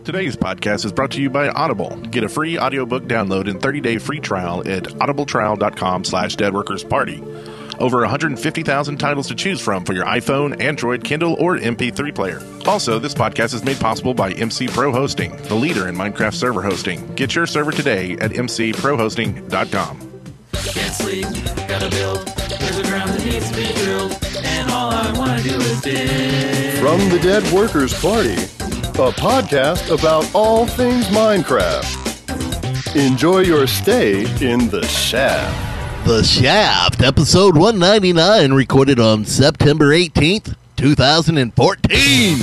Today's podcast is brought to you by Audible. Get a free audiobook download and 30-day free trial at audibletrial.com/deadworkersparty. Over 150,000 titles to choose from for your iPhone, Android, Kindle, or MP3 player. Also, this podcast is made possible by MC Pro Hosting, the leader in Minecraft server hosting. Get your server today at mcprohosting.com. Can't sleep, gotta build. There's a ground that needs to be drilled, and all I wanna do is dig. From the Dead Workers Party, a podcast about all things Minecraft. Enjoy your stay in the Shaft. The Shaft, episode 199, recorded on September 18th, 2014.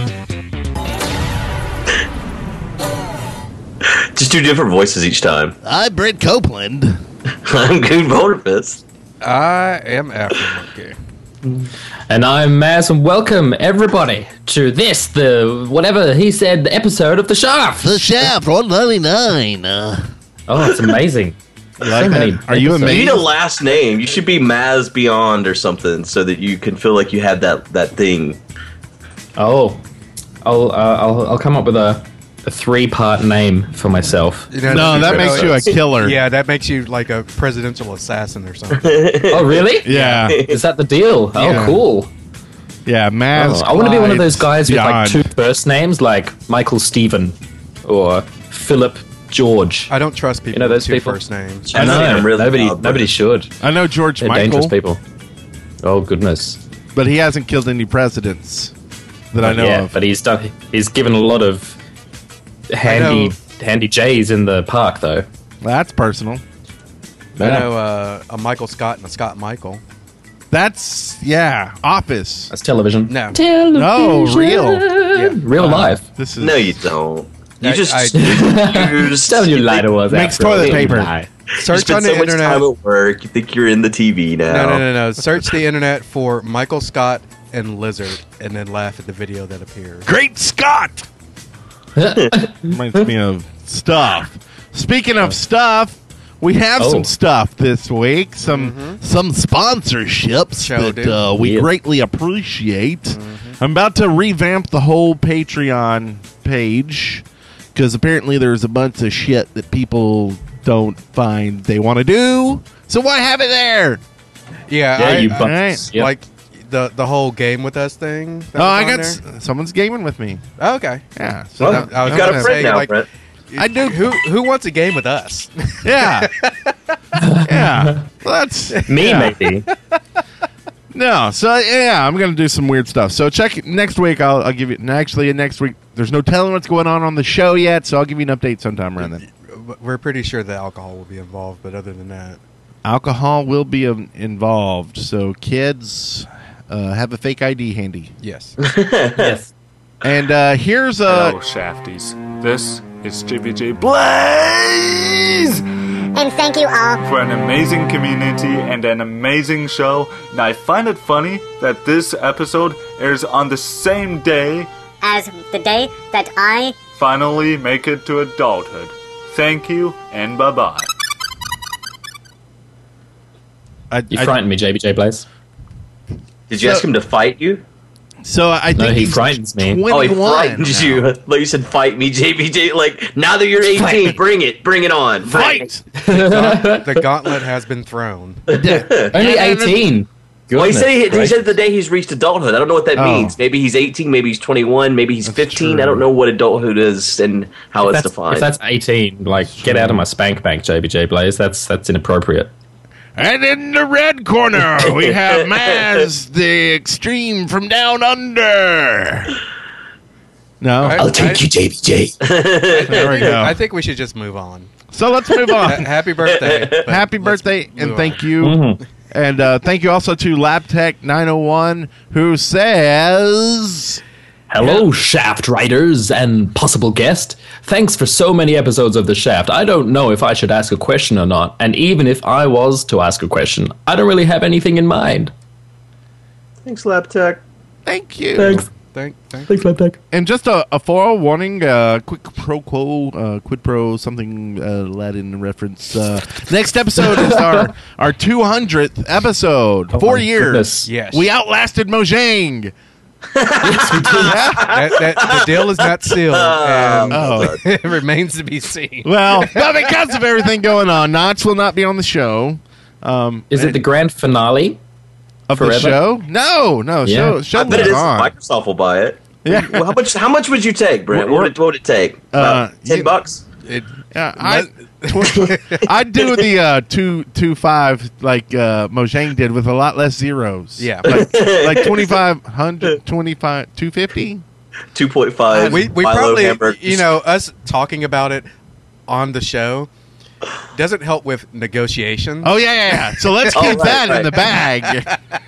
Just do different voices each time. I'm Brent Copeland. I'm Goon Boulderfist. I am Aftermarket. And I'm Maz, and welcome everybody to this, the whatever he said, episode of The Shaft. The Shaft, 199. Oh, it's amazing. Like many Are you You amazed? need a last name. You should be Maz Beyond or something so that you can feel like you had that thing. Oh, I'll come up with a 3-part name for myself. You know, No, that makes you a killer. Yeah, that makes you like a presidential assassin or something. Oh, really? Yeah. Is that the deal? Oh, Yeah. cool. Yeah, Maz. I want to be one of those guys with like Beyond. 2 first names, like Michael Stephen or Philip George. I don't trust people You know with those 2 people? first names. I know, I'm really nobody loud, should. I know George They're Michael, dangerous people. Oh, goodness. but he hasn't killed any presidents that I know Yeah, of. but he's given a lot of handy J's in the park, though. That's personal. I know a Michael Scott and a Scott Michael. That's, Office. That's television. No. No, real. Real life. This is No, you don't. You I- just I- use. Tell you lied to us. Makes after all. toilet You paper. lie. You Search spend on so the much internet. time at work. You think you're in the TV now. No. Search the internet for Michael Scott and Lizard, and then laugh at the video that appears. Great Scott! Reminds me of stuff. Speaking of stuff, we have Oh. some stuff this week. Some Sponsorships Show, that dude. we Yeah. greatly appreciate. I'm about to revamp the whole Patreon page because apparently there's a bunch of shit that people don't find they want to do. So why have it there? Yeah, You I, bunches. Yep. like the whole game with us thing. that Oh, was I on got there? someone's gaming with me. Oh, okay. Yeah, so Well, that- I was you've got gonna a friend say, now, like- Brent. I do. Who wants a game with us? Yeah, yeah. Well, that's Me, yeah. maybe. No, so yeah, I'm gonna do some weird stuff. So check next week. I'll give you. Actually, next week there's no telling what's going on the show yet, so I'll give you an update sometime around then. We're pretty sure that alcohol will be involved, but other than that, Alcohol will be involved, so kids have a fake ID handy. yes. Yes. And here's Hello, Shafties. This is JPJ Blaze And thank you all. for an amazing community and an amazing show. And I find it funny that this episode airs on the same day As the day that I finally make it to adulthood. Thank you and bye-bye. You frightened me, JBJ Blaze. Did you ask him to fight you? So I think No, he he's frightens me. 21 Oh, he frightened now. you. Like you said, fight me, JBJ. Like, now that you're 18, bring it on. Fight! The gauntlet has been thrown. Only 18. Well, he Goodness said he gracious. said the day he's reached adulthood. I don't know what that Oh. means. Maybe he's 18, maybe he's 21, maybe he's 15. true. I don't know what adulthood is and how it's defined. If that's 18, like, get out of my spank bank, JBJ Blaze. That's inappropriate. And in the red corner, we have Maz, the extreme from down under. No, I'll take you, JBJ. there we go. I think we should just move on. So let's move on. Happy birthday. but Happy let's birthday, and move thank on. you. Mhm. And thank you also to LabTech901, who says... Hello, Shaft writers and possible guest. Thanks for so many episodes of The Shaft. I don't know if I should ask a question or not, and even if I was to ask a question, I don't really have anything in mind. Thanks, LabTech. Thank you. Thanks. Thanks. Thanks, Laptech. And just a forewarning, quid pro something Latin reference. Next episode is our 200th episode. Oh 4 my years. goodness. Yes. We outlasted Mojang. The deal is not sealed, and it remains to be seen. Well, but because of everything going on, Notch will not be on the show. Is it the grand finale of forever? the show? No. Yeah. Show I bet it is. on. Microsoft will buy it. Yeah. Well, how much would you take, Brent? What would it take? About $10? I'd do the 2.5 like Mojang did with a lot less zeros. Yeah. like 2,500, 250. 2.5. We Milo probably, hamburgers. us talking about it on the show doesn't help with negotiations. Oh yeah. So let's keep that in the bag.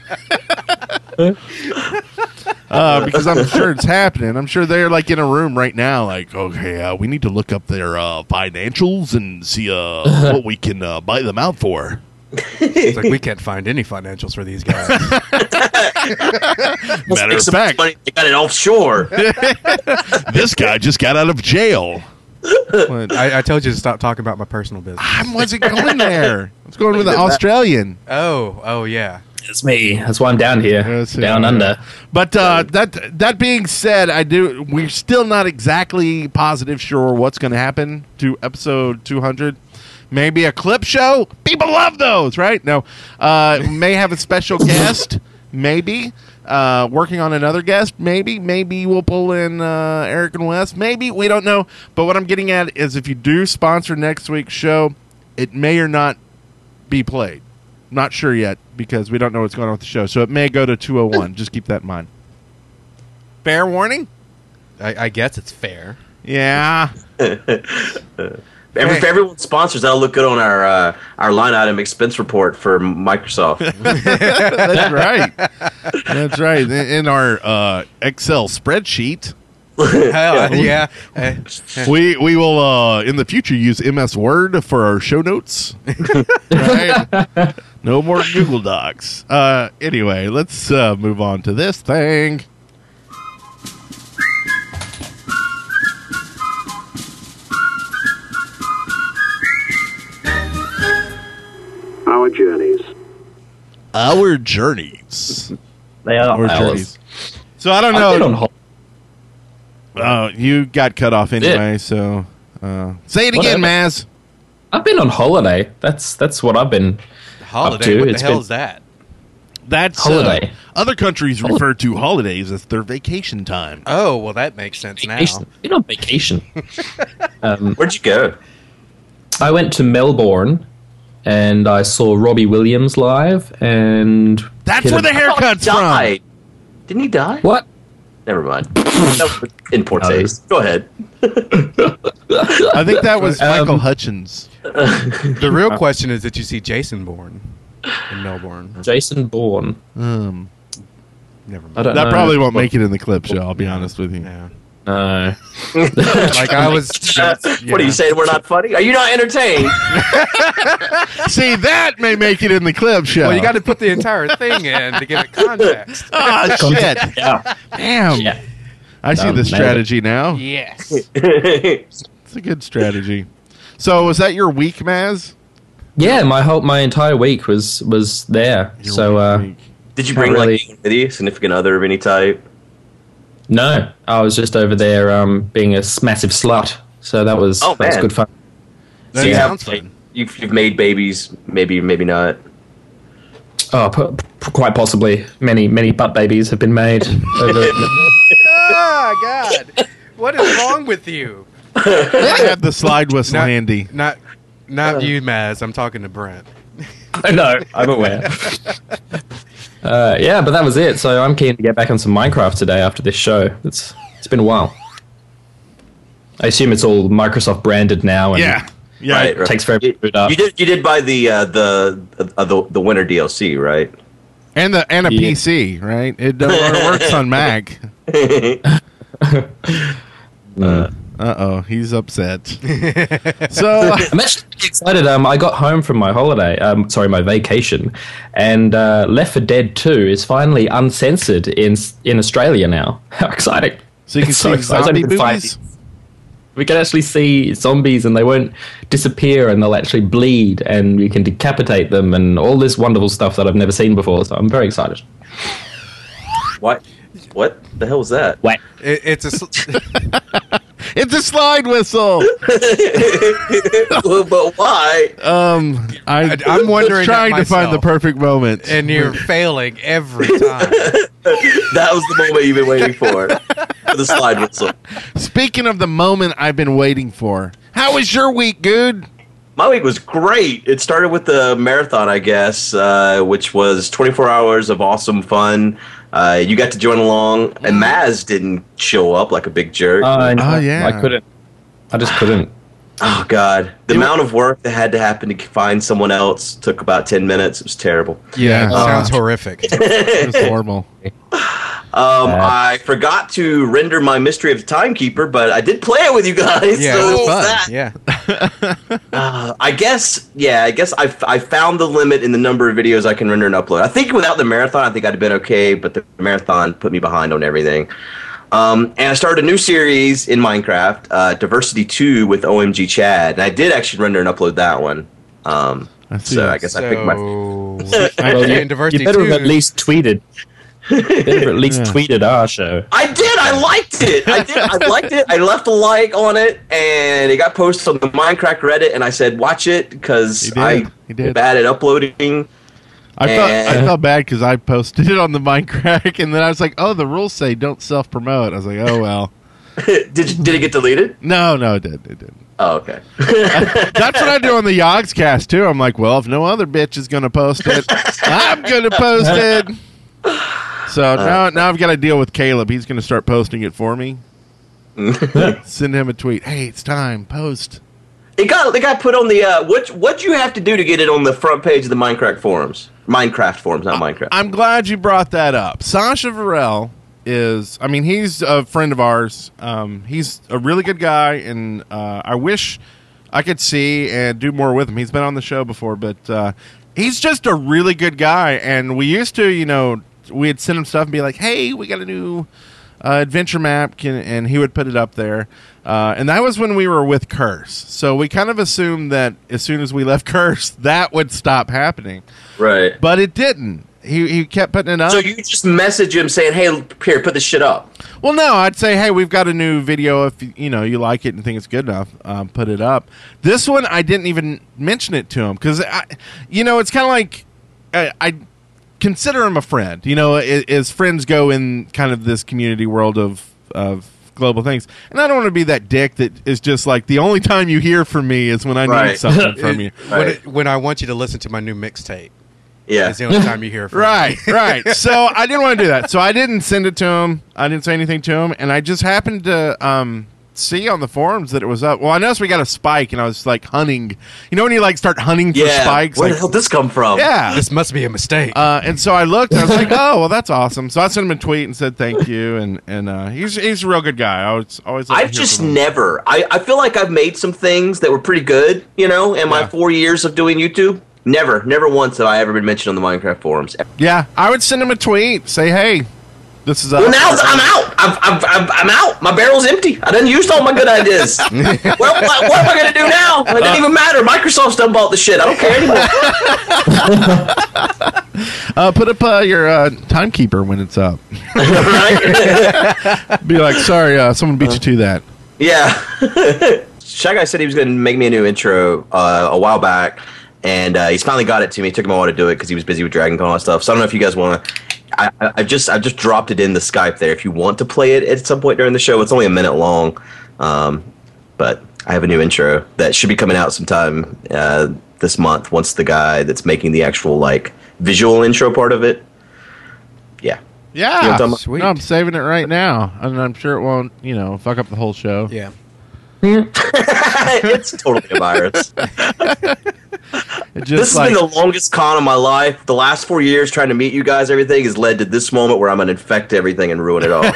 Because I'm sure it's happening. I'm sure they're like in a room right now, like, okay, we need to look up their financials and see what we can buy them out for. It's like we can't find any financials for these guys. Matter of fact, money. They got it offshore. this guy just got out of jail. I told you to stop talking about my personal business. I wasn't going there. I was going with the Australian. Oh yeah. It's me. That's why I'm down here, down under. But that being said, we're still not exactly positive sure what's going to happen to episode 200. Maybe a clip show. People love those, right? No, may have a special guest. Maybe working on another guest. Maybe we'll pull in Eric and Wes. Maybe, we don't know. But what I'm getting at is, if you do sponsor next week's show, it may or not be played. Not sure yet, because we don't know what's going on with the show. So it may go to 201. Just keep that in mind. Fair warning? I guess it's fair. Yeah. If everyone sponsors, that'll look good on our line item expense report for Microsoft. That's right. That's right. In our Excel spreadsheet. Yeah. We will in the future use MS Word for our show notes. Right? No more Google Docs. Anyway, let's move on to this thing. Our journeys. Our journeys. They are Our ours. journeys. So I don't I've been on know. You got cut off anyway, so say it again, Whatever. Maz. I've been on holiday. That's what I've been Holiday? up to. What the It's hell been- is that? That's Holiday. Other countries refer to holidays as their vacation time. Oh, well, that makes sense Vacation. now. Been on vacation. Where'd you go? I went to Melbourne and I saw Robbie Williams live, and That's hit where a- the haircut's from. Died. Didn't he die? What? Never mind. That was in poor taste. Go ahead. I think that was Michael Hutchins. The real question is, did you see Jason Bourne in Melbourne? Jason Bourne. Um, Never I mind. don't that know. probably won't make it in the clip show, I'll be honest with you. Yeah. No. Like I was. What are you saying? We're not funny? Are you not entertained? See, that may make it in the clip show. Well, you got to put the entire thing in to give it context. Oh, shit. Yeah. Damn. Yeah. I see Nailed the it. strategy now. Yes. It's a good strategy. So, was that your week, Maz? Yeah, my entire week was there. So Did you Not bring really. like with you, significant other of any type? no, I was just over there being a massive slut. So that was man. good fun. That So you sounds have- fun. You've made babies, maybe not. Oh, quite possibly many butt babies have been made. Over, Oh, God. What is wrong with you? I had the slide whistle handy. Not you, Maz. I'm talking to Brent. no, I'm aware. Yeah, but that was it. So I'm keen to get back on some Minecraft today after this show. It's been a while. I assume it's all Microsoft branded now. And Yeah. Yeah. Right, It takes forever to boot up. You did buy the winter DLC, right? And a Yeah. PC, right? It works on Mac. Uh-oh, he's upset. So, I'm actually pretty excited. I got home from my holiday, my vacation, and Left 4 Dead 2 is finally uncensored in Australia now. How exciting! so you can It's see exciting. zombie It's only been 5 movies? We can actually see zombies and they won't disappear and they'll actually bleed and you can decapitate them and all this wonderful stuff that I've never seen before. So I'm very excited. What? What the hell was that? What? It's a. It's a slide whistle. But why? I'm wondering trying that to find the myself. perfect moment. And you're failing every time. That was the moment you've been waiting for the slide whistle. Speaking of the moment I've been waiting for, how was your week, Good? My week was great. It started with the marathon, I guess, which was 24 hours of awesome fun. You got to join along, and Maz didn't show up like a big jerk. yeah. I couldn't. I just couldn't. Oh, God. The amount of work that had to happen to find someone else took about 10 minutes. It was terrible. Yeah. Sounds horrific. It was horrible. I forgot to render my Mystery of the Timekeeper, but I did play it with you guys. Yeah, so it was that. fun. Yeah. I guess I found the limit in the number of videos I can render and upload. I think without the marathon, I think I'd have been okay, but the marathon put me behind on everything. And I started a new series in Minecraft, Diversity 2 with OMG Chad, and I did actually render and upload that one. So I guess I picked my... Well, in Diversity you better have 2. at least tweeted. You better have at least tweeted our show. I did. I liked it. I liked it. I left a like on it, and it got posted on the Minecraft Reddit. And I said, "Watch it," because I'm bad at uploading. I felt bad because I posted it on the Minecraft, and then I was like, "Oh, the rules say don't self-promote." I was like, "Oh well." Did it get deleted? No, it didn't. Oh, okay. That's what I do on the Yogscast too. I'm like, well, if no other bitch is going to post it, I'm going to post it. So now I've got to deal with Caleb. He's going to start posting it for me. Send him a tweet. Hey, it's time. Post. It got put on the what'd you have to do to get it on the front page of the Minecraft forums? Minecraft forums, not Minecraft. I'm glad you brought that up. Sasha Varel he's a friend of ours. He's a really good guy, and I wish I could see and do more with him. He's been on the show before, but he's just a really good guy. And we used to, we'd send him stuff and be like, hey, we got a new adventure map, and he would put it up there. And that was when we were with Curse. So we kind of assumed that as soon as we left Curse, that would stop happening. Right. But it didn't. He kept putting it up. So you just message him saying, hey, here, put this shit up. Well, no, I'd say, hey, we've got a new video. If you like it and think it's good enough, put it up. This one, I didn't even mention it to him because, it's kind of like I consider him a friend. As friends go in kind of this community world of global things. And I don't want to be that dick that is just like, the only time you hear from me is when I need something from you. When I want you to listen to my new mixtape. Yeah. It's the only time you hear from me. Right. So I didn't want to do that. So I didn't send it to him. I didn't say anything to him. And I just happened to see on the forums that it was up. Well, I noticed we got a spike, and I was like hunting. You know when you start hunting for spikes? Where the hell did this come from? Yeah. This must be a mistake. And so I looked, and I was like, oh, well, that's awesome. So I sent him a tweet and said thank you. And he's a real good guy. I always I've just never. I feel like I've made some things that were pretty good, in my 4 years of doing YouTube. Never once have I ever been mentioned on the Minecraft forums. Yeah, I would send him a tweet, say, "Hey, this is." Well, now I'm out. I'm out. My barrel's empty. I done used all my good ideas. what am I gonna do now? It doesn't even matter. Microsoft's done bought the shit. I don't care anymore. Put up your timekeeper when it's up. Right? Be like, sorry, someone beat you to that. Yeah. Shy Guy said he was gonna make me a new intro a while back. And he's finally got it to me. It took him a while to do it because he was busy with Dragon Con and stuff. So I don't know if you guys want to. I've just dropped it in the Skype there. If you want to play it at some point during the show, it's only a minute long. But I have a new intro that should be coming out sometime this month. Once the guy that's making the actual visual intro part of it. Yeah. Yeah. Sweet. No, I'm saving it right now, and I'm sure it won't fuck up the whole show. Yeah. It's totally a virus. This has been the longest con of my life. The last 4 years trying to meet you guys, everything has led to this moment where I'm going to infect everything and ruin it all.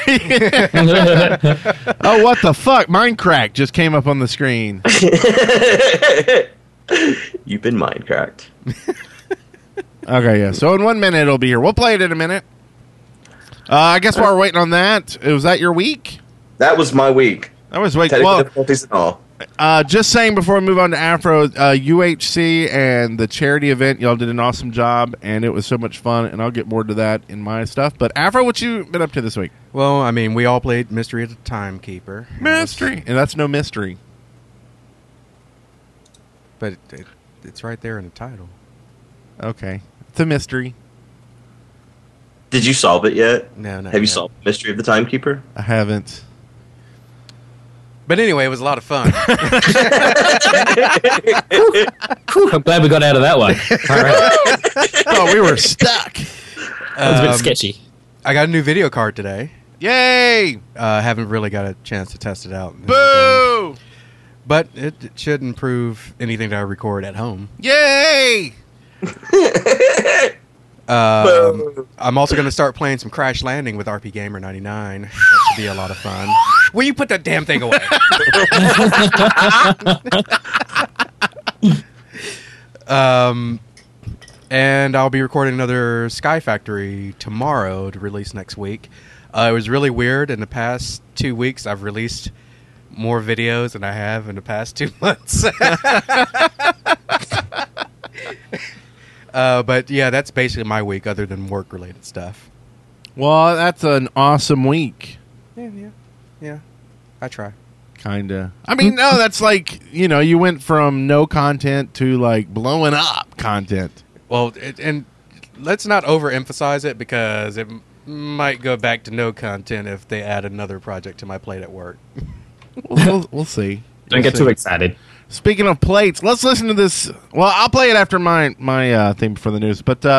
Oh, what the fuck? Minecraft just came up on the screen. You've been Minecraft. Okay, yeah. So in 1 minute it'll be here. We'll play it in a minute. I guess while we're waiting on that, was that your week? That was my week. That was wait. Technical Well, difficulties and all. Just saying before we move on to Afro, UHC and the charity event, y'all did an awesome job, and it was so much fun, and I'll get more to that in my stuff. But Afro, what you been up to this week? Well, I mean, we all played Mystery of the Timekeeper. Mystery. And that's no mystery. But it's right there in the title. Okay. It's a mystery. Did you solve it yet? No, not Have you yet. solved the Mystery of the Timekeeper? I haven't. But anyway, it was a lot of fun. I'm glad we got out of that one. All right. Oh, we were stuck. That was a bit sketchy. I got a new video card today. Yay! Haven't really got a chance to test it out. Boo! But it should improve anything that I record at home. Yay! I'm also going to start playing some Crash Landing with RP Gamer 99. That should be a lot of fun. Will you put that damn thing away? And I'll be recording another Sky Factory tomorrow to release next week. It was really weird. In the past 2 weeks, I've released more videos than I have in the past 2 months. But yeah, that's basically my week other than work-related stuff. Well, that's an awesome week. Yeah. I try. Kinda. I mean, no, that's like, you went from no content to like blowing up content. Well, and let's not overemphasize it because it might go back to no content if they add another project to my plate at work. We'll see. Don't get too excited. Speaking of plates, let's listen to this. Well, I'll play it after my thing for the news. But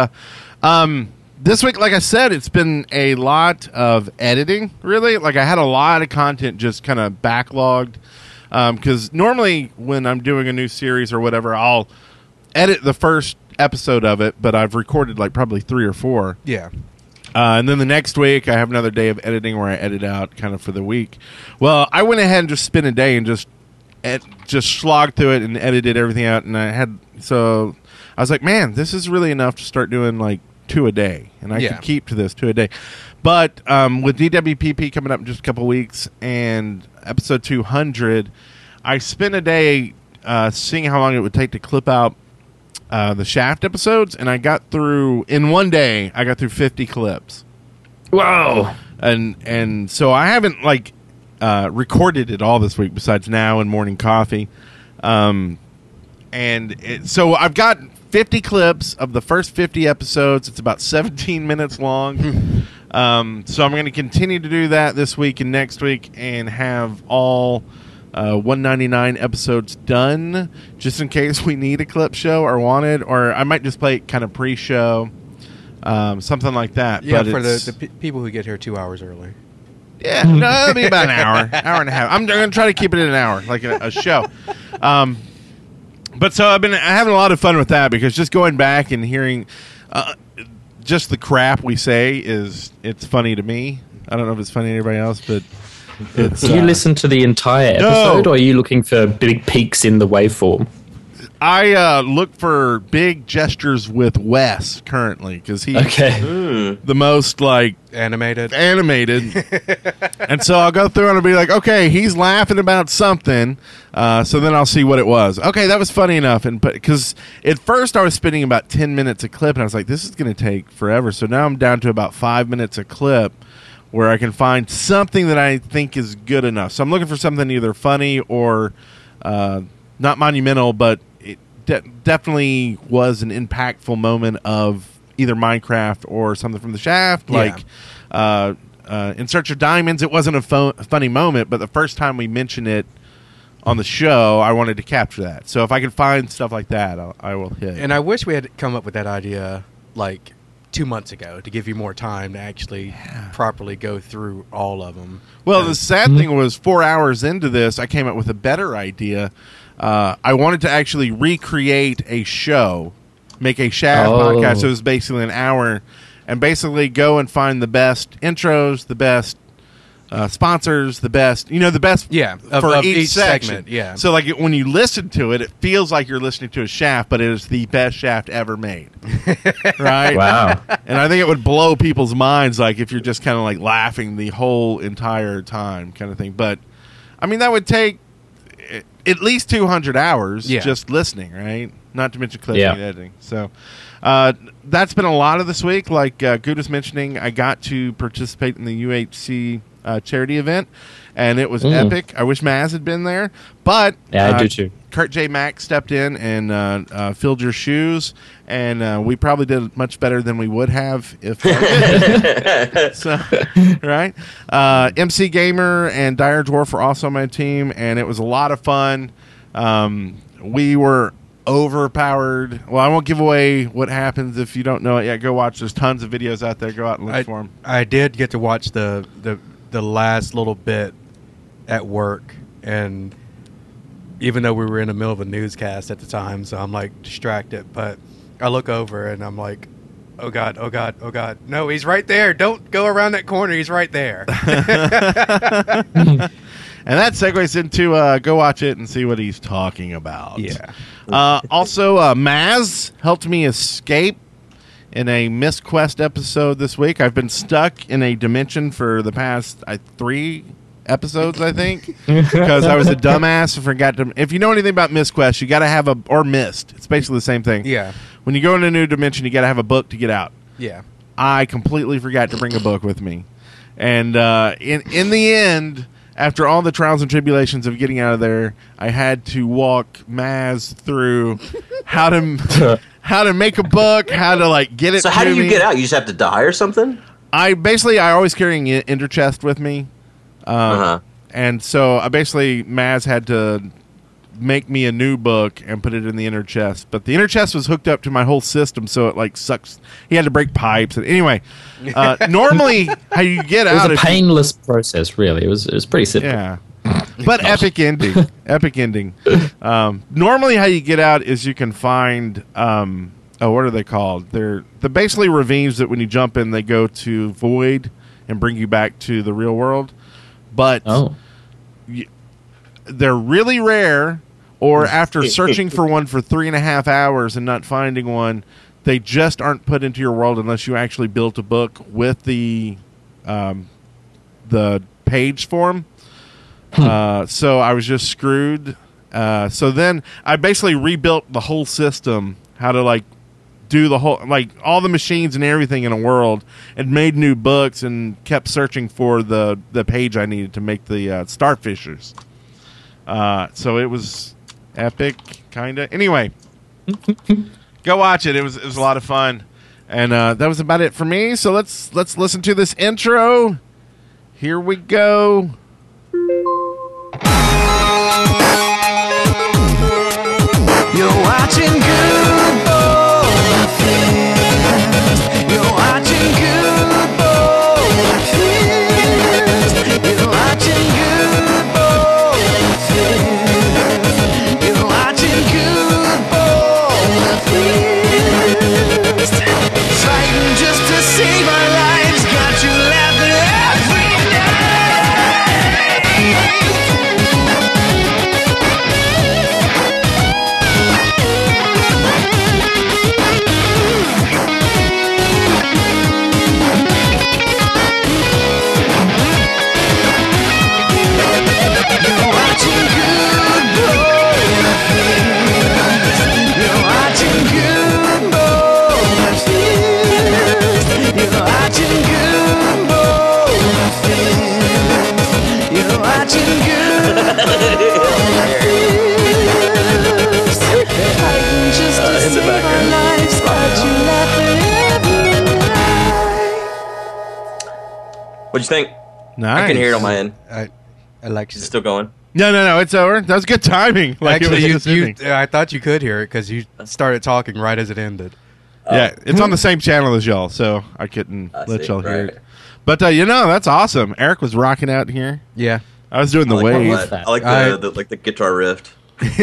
this week, like I said, it's been a lot of editing, really. Like, I had a lot of content just kind of backlogged. Because normally when I'm doing a new series or whatever, I'll edit the first episode of it, but I've recorded like probably 3 or 4. Yeah. And then the next week, I have another day of editing where I edit out kind of for the week. Well, I went ahead and just spent a day and just slogged through it and edited everything out. And I was like, man, this is really enough to start doing like 2 a day. And I could keep to this 2 a day. But with DWPP coming up in just a couple weeks and episode 200, I spent a day seeing how long it would take to clip out the Shaft episodes, and I got through in one day. I got through 50 clips. Whoa! And so I haven't recorded it all this week, besides now and morning coffee. So I've got 50 clips of the first 50 episodes. It's about 17 minutes long. So I'm going to continue to do that this week and next week, and have all 199 episodes done, just in case we need a clip show or wanted, or I might just play it kind of pre-show, something like that. Yeah, but for the people who get here 2 hours early. Yeah, no, it'll be about an hour and a half. I'm going to try to keep it in an hour, like a show. But so I've been having a lot of fun with that, because just going back and hearing just the crap we say it's funny to me. I don't know if it's funny to anybody else, but it's, do you listen to the entire episode, or are you looking for big peaks in the waveform? I look for big gestures with Wes currently, because he's the most animated. And so I'll go through and I'll be like, okay, he's laughing about something, so then I'll see what it was. Okay, that was funny enough. And because at first I was spending about 10 minutes a clip, and I was like, this is going to take forever. So now I'm down to about 5 minutes a clip, where I can find something that I think is good enough. So I'm looking for something either funny or not monumental, but it definitely was an impactful moment of either Minecraft or something from the Shaft. Yeah. Like In Search of Diamonds, it wasn't a funny moment, but the first time we mentioned it on the show, I wanted to capture that. So if I can find stuff like that, I will hit. And I wish we had come up with that idea like 2 months ago to give you more time to actually properly go through all of them. Well, the sad thing was 4 hours into this, I came up with a better idea. I wanted to actually recreate a show, make a Shaft podcast. So it was basically an hour, and basically go and find the best intros, the best sponsors, the best for each section. Yeah. So like when you listen to it, it feels like you're listening to a Shaft, but it is the best Shaft ever made. Right? Wow. And I think it would blow people's minds, like if you're just kind of like laughing the whole entire time, kind of thing. But I mean, that would take at least 200 hours Yeah. just listening, right? Not to mention clipping Yeah. and editing. So that's been a lot of this week. Like Good was mentioning, I got to participate in the UHC charity event, and it was epic. I wish Maz had been there, but Yeah, I do too. Kurt J. Mack stepped in and filled your shoes, and we probably did much better than we would have if so, right? MC Gamer and Dire Dwarf were also on my team, and it was a lot of fun. We were overpowered. Well, I won't give away what happens if you don't know it yet. Go watch. There's tons of videos out there. Go out and look for them. I did get to watch the last little bit at work, and even though we were in the middle of a newscast at the time, so I'm like distracted, but I look over and I'm like, oh God, oh God, oh God. No, he's right there. Don't go around that corner. He's right there. And that segues into go watch it and see what he's talking about. Yeah. Also, Maz helped me escape in a Mist Quest episode this week. I've been stuck in a dimension for the past 3 episodes, I think, because I was a dumbass and forgot to. If you know anything about Mist Quest, you got to have or Mist. It's basically the same thing. Yeah. When you go in a new dimension, you got to have a book to get out. Yeah. I completely forgot to bring a book with me, and in the end, after all the trials and tribulations of getting out of there, I had to walk Maz through how to make a book, how to like get it. So how to do you me. get out? You just have to die or something? I always carry an ender chest with me, and so Maz had to make me a new book and put it in the inner chest. But the inner chest was hooked up to my whole system, so it like sucks. He had to break pipes. And anyway, normally how you get It was out? a painless process, really. It was pretty simple. Yeah. But epic ending. Epic ending. Normally how you get out is you can find what are they called? They're basically ravines that when you jump in they go to void and bring you back to the real world. But they're really rare, or after searching for one for 3.5 hours and not finding one, they just aren't put into your world unless you actually built a book with the page form. So I was just screwed. So then I basically rebuilt the whole system, how to like do the whole, like all the machines and everything in a world, and made new books and kept searching for the page I needed to make the Starfishers. So it was epic, kind of. Anyway, go watch it. It was a lot of fun. And that was about it for me. So let's listen to this intro. Here we go. You're watching Good Boy Fest. You're watching Good Boy Fest. You're watching Good Boy Fest. You're watching Good Boy Fest. Fighting just to save our lives. Got you laughing every night. What'd you think? Nice. I can hear it on my end. I like Is it still going? No, it's over. That was good timing. Like Actually, it was ending. I thought you could hear it because you started talking right as it ended. Yeah, it's on the same channel as y'all, so I couldn't let see. y'all hear Right. it. But that's awesome. Eric was rocking out here. Yeah. I was doing the I wave, like the guitar riff.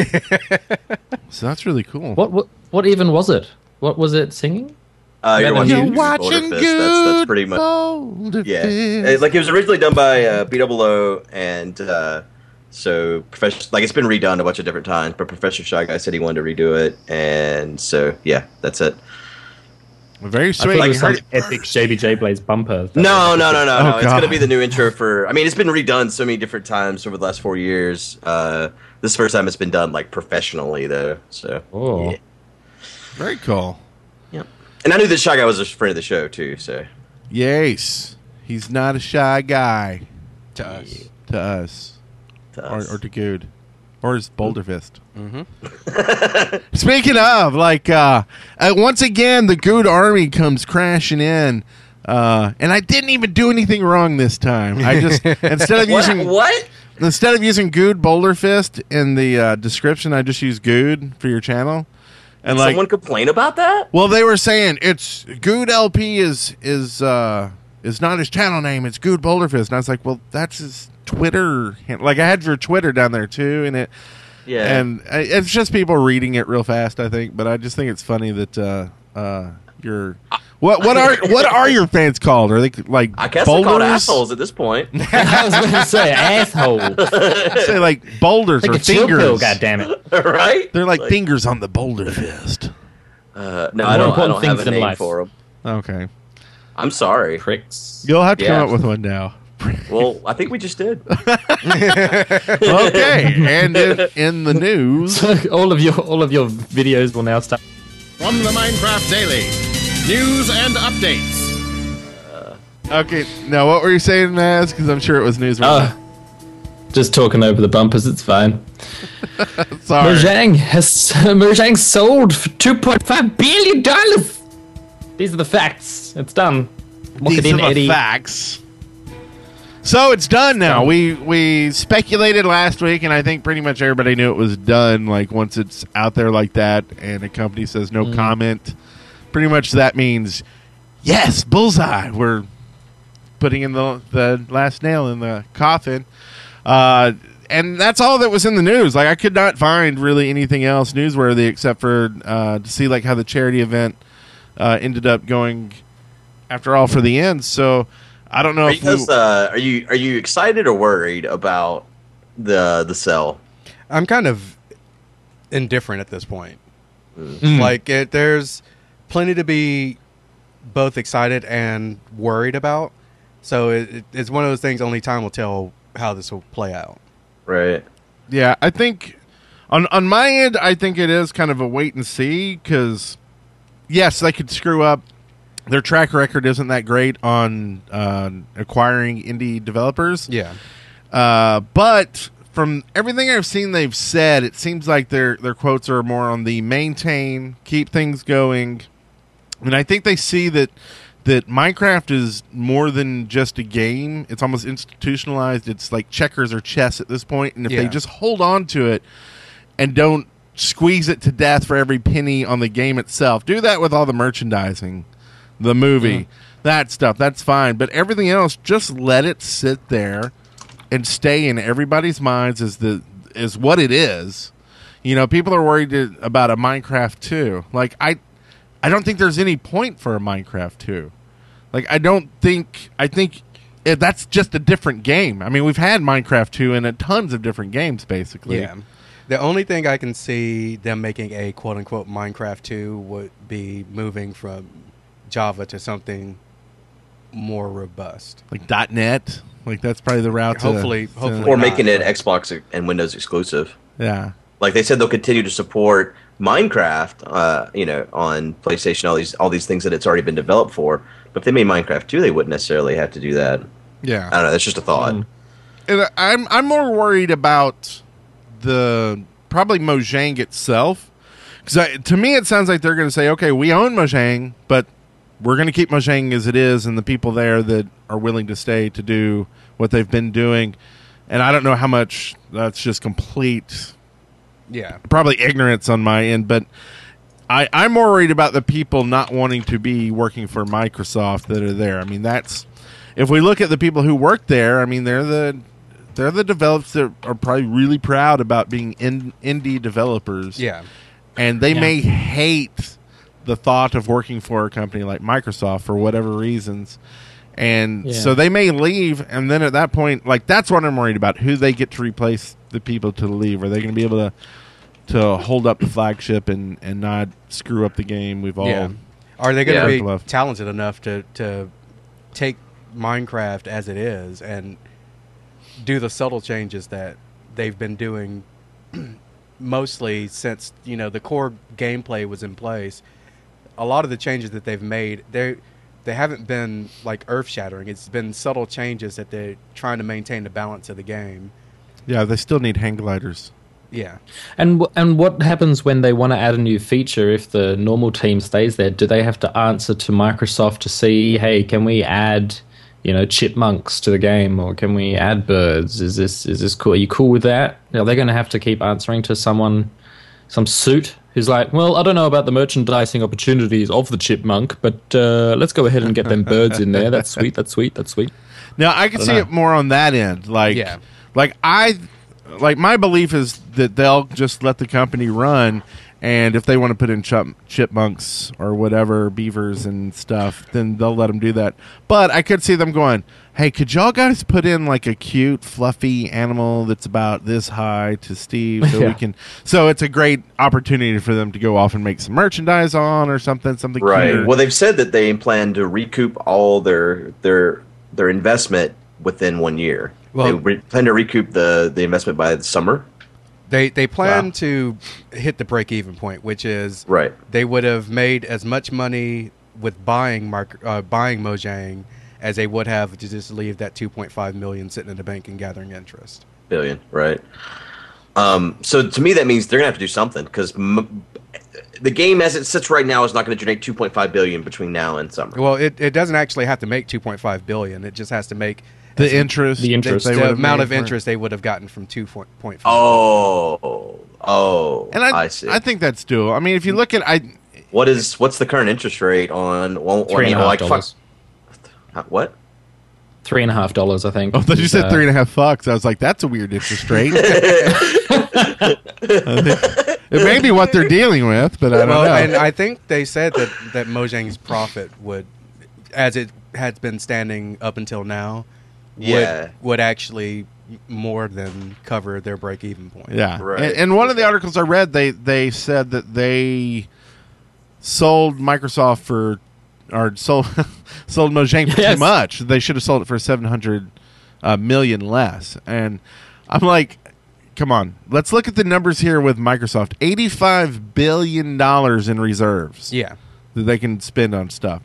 so that's really cool. What even was it? What was it singing? You're You're watching Boulder Fist. That's pretty much. Yeah, it was originally done by B-Double-O, and so it's been redone a bunch of different times. But Professor Shy Guy said he wanted to redo it, and so yeah, that's it. Very I sweet. thought it was some epic JBJ Blaze bumper. No. It's God. gonna be the new intro for. I mean, it's been redone so many different times over the last 4 years. This is the first time it's been done like professionally though. So Oh. yeah. Very cool. Yep. And I knew this Shy Guy was a friend of the show too. So Yes. He's not a shy guy To us. to us. to us. Or to Good. Or his Boulder Fist. Mm-hmm. Speaking of, once again, the Good Army comes crashing in. And I didn't even do anything wrong this time. I just, instead of using... What? Instead of using Good Boulder Fist in the description, I just used Good for your channel. And Did someone complain about that? well, they were saying it's Good LP is not his channel name. It's Good Boulder Fist, and I was like, well, that's his Twitter. Like I had your Twitter down there too, and it's just people reading it real fast, I think. But I just think it's funny that you're. What are your fans called? Are they like I guess boulders? they're called assholes at this point. I was going to say asshole. Say like boulders Like or a chill fingers. pill, goddammit. Right? They're like fingers on the Boulder Fist. No, More I don't important have things a in name life. for them. Okay, I'm sorry. Pricks. you'll have to Yeah. come up with one now. Well, I think we just did. Okay, and in the news, all of your videos will now start. From the Minecraft Daily, news and updates. okay. Now, what were you saying, Maz? Because I'm sure it was news. Just talking over the bumpers, it's fine. Sorry. Mojang sold for $2.5 billion. These are the facts. It's done. Lock These it in, are the Eddie. facts. So it's done now. We speculated last week, and I think pretty much everybody knew it was done. Like once it's out there like that, and a company says no comment, pretty much that means yes, bullseye. We're putting in the last nail in the coffin. And that's all that was in the news. Like I could not find really anything else newsworthy except for to see like how the charity event ended up going after all for the end. So I don't know Are if you guys, are you excited or worried about the sell? I'm kind of indifferent at this point. Like, there's plenty to be both excited and worried about. So it's one of those things only time will tell how this will play out. Right. Yeah, I think on my end, I think it is kind of a wait and see because yes, they could screw up. Their track record isn't that great on acquiring indie developers. Yeah. But from everything I've seen they've said, it seems like their quotes are more on the maintain, keep things going. And I think they see that Minecraft is more than just a game. It's almost institutionalized. It's like checkers or chess at this point. And if they just hold on to it and don't squeeze it to death for every penny on the game itself, do that with all the merchandising, the movie, that stuff, that's fine. But everything else, just let it sit there and stay in everybody's minds as what it is. You know, people are worried about a Minecraft 2. Like, I don't think there's any point for a Minecraft 2. Like, I think that's just a different game. I mean, we've had Minecraft 2 in tons of different games, basically. Yeah. The only thing I can see them making a quote-unquote Minecraft 2 would be moving from Java to something more robust. Like .NET. Like, that's probably the route Hopefully Or not, making it but- Xbox and Windows exclusive. Yeah. Like they said, they'll continue to support Minecraft, on PlayStation, all these things that it's already been developed for. But if they made Minecraft 2, they wouldn't necessarily have to do that. Yeah. I don't know. That's just a thought. And I'm more worried about probably Mojang itself, because to me it sounds like they're going to say, okay, we own Mojang, but we're going to keep Mojang as it is, and the people there that are willing to stay to do what they've been doing. And I don't know how much that's just complete, probably ignorance on my end, but I'm more worried about the people not wanting to be working for Microsoft that are there. I mean, if we look at the people who work there, I mean, they're the developers that are probably really proud about being indie developers. Yeah. And they may hate the thought of working for a company like Microsoft for whatever reasons. And so they may leave, and then at that point, like, that's what I'm worried about, who they get to replace the people to leave. Are they going to be able to hold up the flagship and not screw up the game we've all Are they going to be loved? talented enough to take Minecraft as it is and do the subtle changes that they've been doing mostly since the core gameplay was in place. A lot of the changes that they've made, they haven't been like earth-shattering. It's been subtle changes that they're trying to maintain the balance of the game. Yeah, they still need hang gliders. Yeah. And what happens when they want to add a new feature if the normal team stays there? Do they have to answer to Microsoft to see, hey, can we add, chipmunks to the game, or can we add birds? Is this cool? Are you cool with that? Are they going to have to keep answering to some suit who's like, well, I don't know about the merchandising opportunities of the chipmunk, but let's go ahead and get them birds in there. That's sweet. That's sweet. That's sweet. Now I can see it more on that end. Like my belief is that they'll just let the company run, and if they want to put in chipmunks or whatever, beavers and stuff, then they'll let them do that. But I could see them going, hey, could y'all guys put in like a cute, fluffy animal that's about this high to Steve so we can... So it's a great opportunity for them to go off and make some merchandise on or something right. cuter. Well, they've said that they plan to recoup all their investment within 1 year. Well, they plan to recoup the investment by the summer. They plan to hit the break-even point, which is right. They would have made as much money with buying Mojang as they would have to just leave that $2.5 million sitting in the bank and gathering interest. Billion, right? So to me, that means they're gonna have to do something because the game, as it sits right now, is not going to generate $2.5 billion between now and summer. Well, it doesn't actually have to make $2.5 billion. It just has to make the interest, the amount of interest they would have gotten from 2.5. And I see. I think that's doable. I mean, if you look at what's the current interest rate on $3.50? What? $3.50, I think. Oh, I thought you said $3.50. I was like, that's a weird interest rate. It may be what they're dealing with, but I don't know. And I think they said that Mojang's profit would, as it has been standing up until now, would actually more than cover their break-even point. Yeah, right. And one of the articles I read, they said that they sold Microsoft sold Mojang for too much. They should have sold it for $700 million less. And I'm like, come on, let's look at the numbers here with Microsoft. $85 billion in reserves. Yeah, that they can spend on stuff.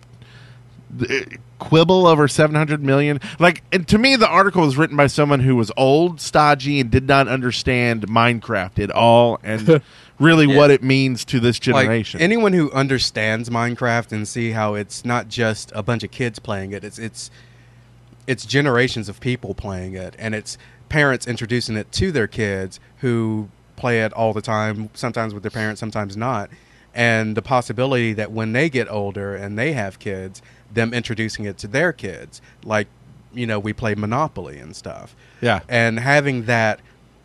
Quibble over $700 million. And to me, the article was written by someone who was old, stodgy, and did not understand Minecraft at all, and really what it means to this generation. Like, anyone who understands Minecraft and see how it's not just a bunch of kids playing it, it's generations of people playing it, and it's parents introducing it to their kids who play it all the time, sometimes with their parents, sometimes not. And the possibility that when they get older and they have kids, them introducing it to their kids, like, we play Monopoly and stuff. Yeah. And having that,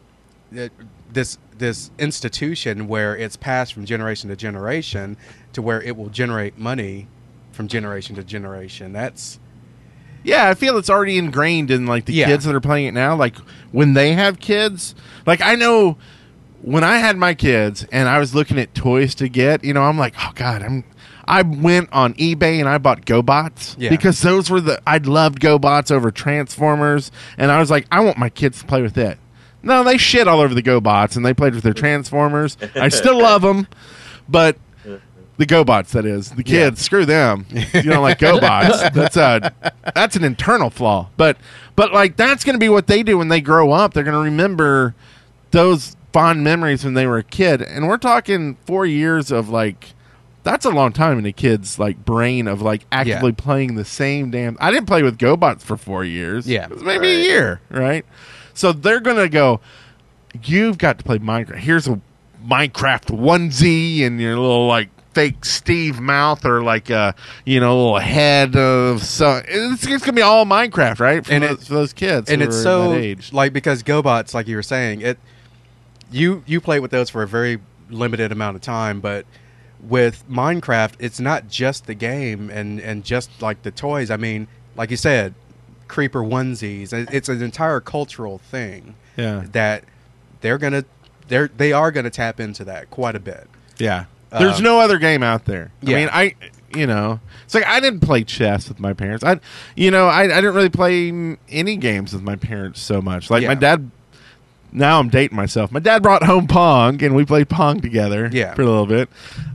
this institution where it's passed from generation to generation to where it will generate money from generation to generation. Yeah, I feel it's already ingrained in the kids that are playing it now. Like when they have kids, I know when I had my kids and I was looking at toys to get, I'm like, oh God, I went on eBay and I bought GoBots because those were I loved GoBots over Transformers, and I was like, I want my kids to play with it. No, they shit all over the GoBots and they played with their Transformers. I still love them, but the GoBots, that is. The kids, screw them. You don't like GoBots. That's an internal flaw. But that's going to be what they do when they grow up. They're going to remember those fond memories when they were a kid. And we're talking 4 years of that's a long time in a kid's brain of actively playing the same damn. I didn't play with GoBots for 4 years. Yeah, it was maybe a year, right? So they're gonna go. You've got to play Minecraft. Here's a Minecraft onesie and your little fake Steve mouth or a little head of it's gonna be all Minecraft, right? For those kids, and it's so that age. Because GoBots, like you were saying, you play with those for a very limited amount of time, but with Minecraft, it's not just the game and just the toys. I mean, like you said, creeper onesies. It's an entire cultural thing. Yeah, that they are gonna tap into that quite a bit. Yeah, there's no other game out there. Yeah. I mean, it's I didn't play chess with my parents. I didn't really play any games with my parents so much. My dad now I'm dating myself. My dad brought home Pong, and we played Pong together for a little bit.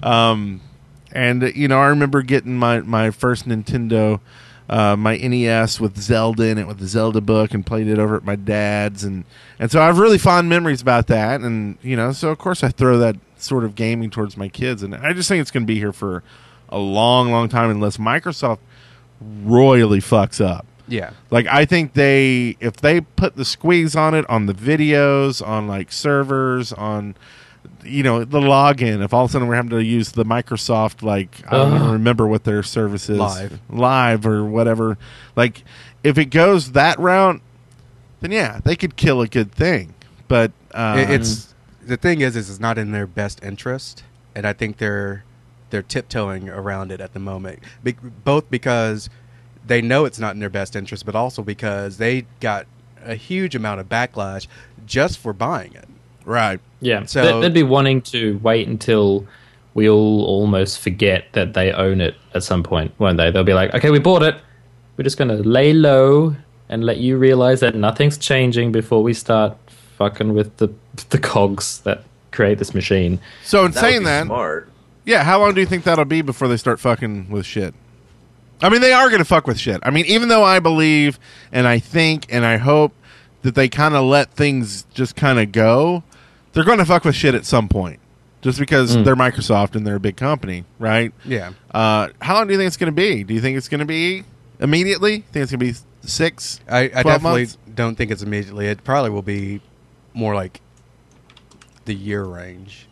And, I remember getting my first Nintendo, my NES with Zelda in it, with the Zelda book, and played it over at my dad's. And so I have really fond memories about that. And, so of course I throw that sort of gaming towards my kids. And I just think it's going to be here for a long, long time unless Microsoft royally fucks up. Yeah. Like, I think if they put the squeeze on it, on the videos, on, like, servers, on, the login, if all of a sudden we're having to use the Microsoft, like, I don't even remember what their service is. Live or whatever. Like, if it goes that route, then, yeah, they could kill a good thing. But the thing is it's not in their best interest, and I think they're tiptoeing around it at the moment. Both because they know it's not in their best interest, but also because they got a huge amount of backlash just for buying it. Right. Yeah. So they'd be wanting to wait until we all almost forget that they own it at some point, won't they? They'll be like, okay, we bought it. We're just going to lay low and let you realize that nothing's changing before we start fucking with the cogs that create this machine. So in saying that, smart. Yeah, how long do you think that'll be before they start fucking with shit? I mean, they are going to fuck with shit. I mean, even though I believe and I think and I hope that they kind of let things just kind of go, they're going to fuck with shit at some point. Just because they're Microsoft and they're a big company, right? Yeah. How long do you think it's going to be? Do you think it's going to be immediately? Think it's going to be 6, I 12 definitely months? don't think it's immediately. It probably will be more like the year range.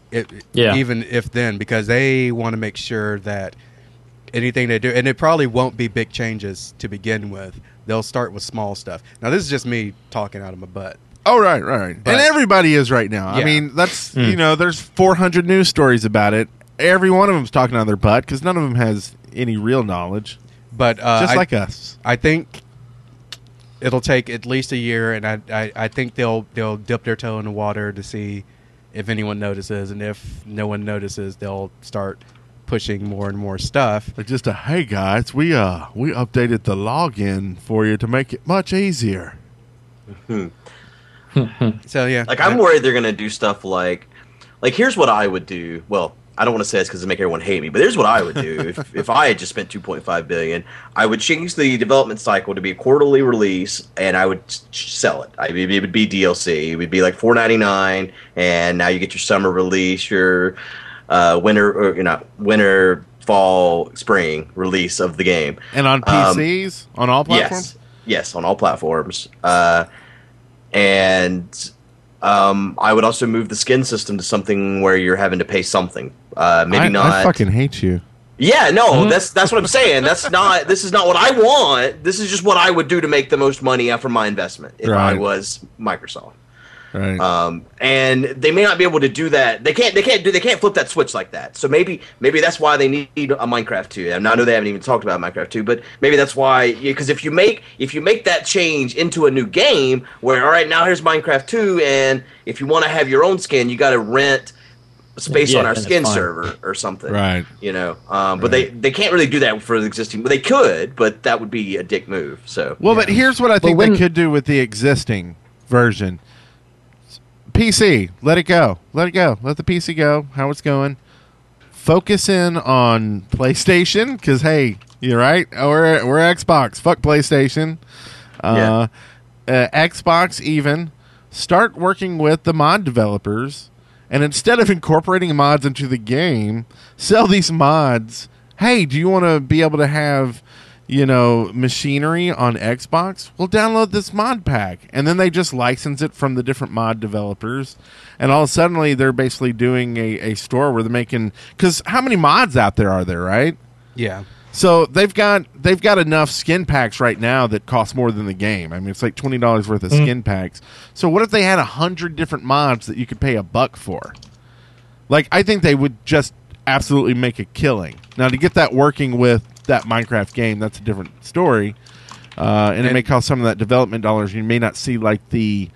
Even if then, because they want to make sure that anything they do, and it probably won't be big changes to begin with. They'll start with small stuff. Now, this is just me talking out of my butt. Oh, right. And everybody is right now. Yeah. I mean, that's, there's 400 news stories about it. Every one of them's talking out of their butt because none of them has any real knowledge. But just like us. I think it'll take at least a year, and I think they'll dip their toe in the water to see if anyone notices, and if no one notices, they'll start pushing more and more stuff. Like just hey guys, we updated the login for you to make it much easier. So yeah, like I'm worried they're gonna do stuff like here's what I would do. Well, I don't want to say this because it make everyone hate me, but here's what I would do if I had just spent $2.5 billion. I would change the development cycle to be a quarterly release, and I would sell it. It would be DLC. It would be like $4.99, and now you get your summer release, your winter, fall, spring release of the game. And on PCs, on all platforms. Yes, on all platforms. And I would also move the skin system to something where you're having to pay something. Maybe not. I fucking hate you. Yeah, no, that's what I'm saying. This is not what I want. This is just what I would do to make the most money out from my investment if I was Microsoft. Right. And they may not be able to do that. They can't flip that switch like that. So maybe that's why they need a Minecraft 2. And I know they haven't even talked about Minecraft 2, but maybe that's why, because if you make that change into a new game where, all right, now here's Minecraft 2, and if you want to have your own skin, you got to rent space on our skin server or something. Right. But they can't really do that for the existing. But they could, but that would be a dick move. So but here's what I think they could do with the existing version. PC, let it go. Let the PC go. How it's going. Focus in on PlayStation, because hey, you're right. We're Xbox. Fuck PlayStation. Xbox even start working with the mod developers, and instead of incorporating mods into the game, sell these mods. Hey, do you want to be able to have machinery on Xbox? Well, download this mod pack. And then they just license it from the different mod developers. And all of a sudden, they're basically doing a store where they're making... Because how many mods out there are there, right? Yeah. So they've got enough skin packs right now that cost more than the game. I mean, it's like $20 worth of skin packs. So what if they had 100 different mods that you could pay $1 for? Like, I think they would just absolutely make a killing. Now, to get that working with that Minecraft game, that's a different story, and it may cost some of that development dollars. You may not see like the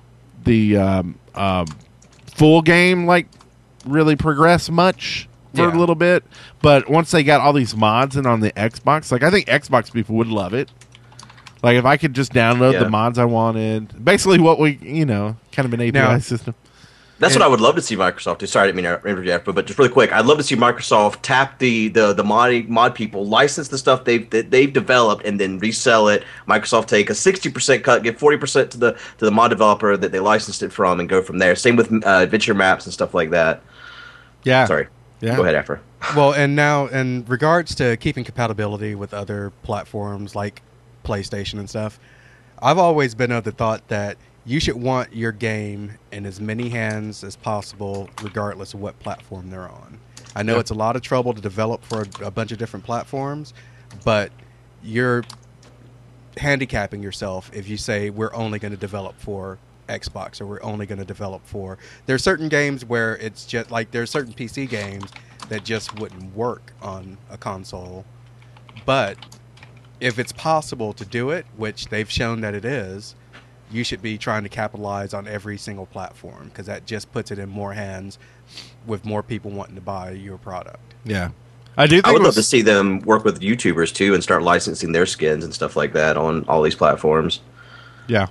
full game like really progress much for a little bit, but once they got all these mods in on the Xbox, like I think Xbox people would love it. Like if I could just download Yeah. the mods I wanted, basically what we, kind of an API Now- system. That's what I would love to see Microsoft do. Sorry, I didn't mean to interject, but just really quick, I'd love to see Microsoft tap the mod people, license the stuff they've developed, and then resell it. Microsoft take a 60% cut, give 40% to the mod developer that they licensed it from, and go from there. Same with Adventure Maps and stuff like that. Yeah. Sorry. Yeah. Go ahead, Afra. Well, and now in regards to keeping compatibility with other platforms like PlayStation and stuff, I've always been of the thought that you should want your game in as many hands as possible, regardless of what platform they're on. I know it's a lot of trouble to develop for a bunch of different platforms, but you're handicapping yourself if you say we're only going to develop for Xbox or we're only going to develop for. There are certain games where it's just like there are certain PC games that just wouldn't work on a console, but if it's possible to do it, which they've shown that it is, you should be trying to capitalize on every single platform because that just puts it in more hands with more people wanting to buy your product. Yeah. I do think I would it love was- to see them work with YouTubers too and start licensing their skins and stuff like that on all these platforms. Yeah.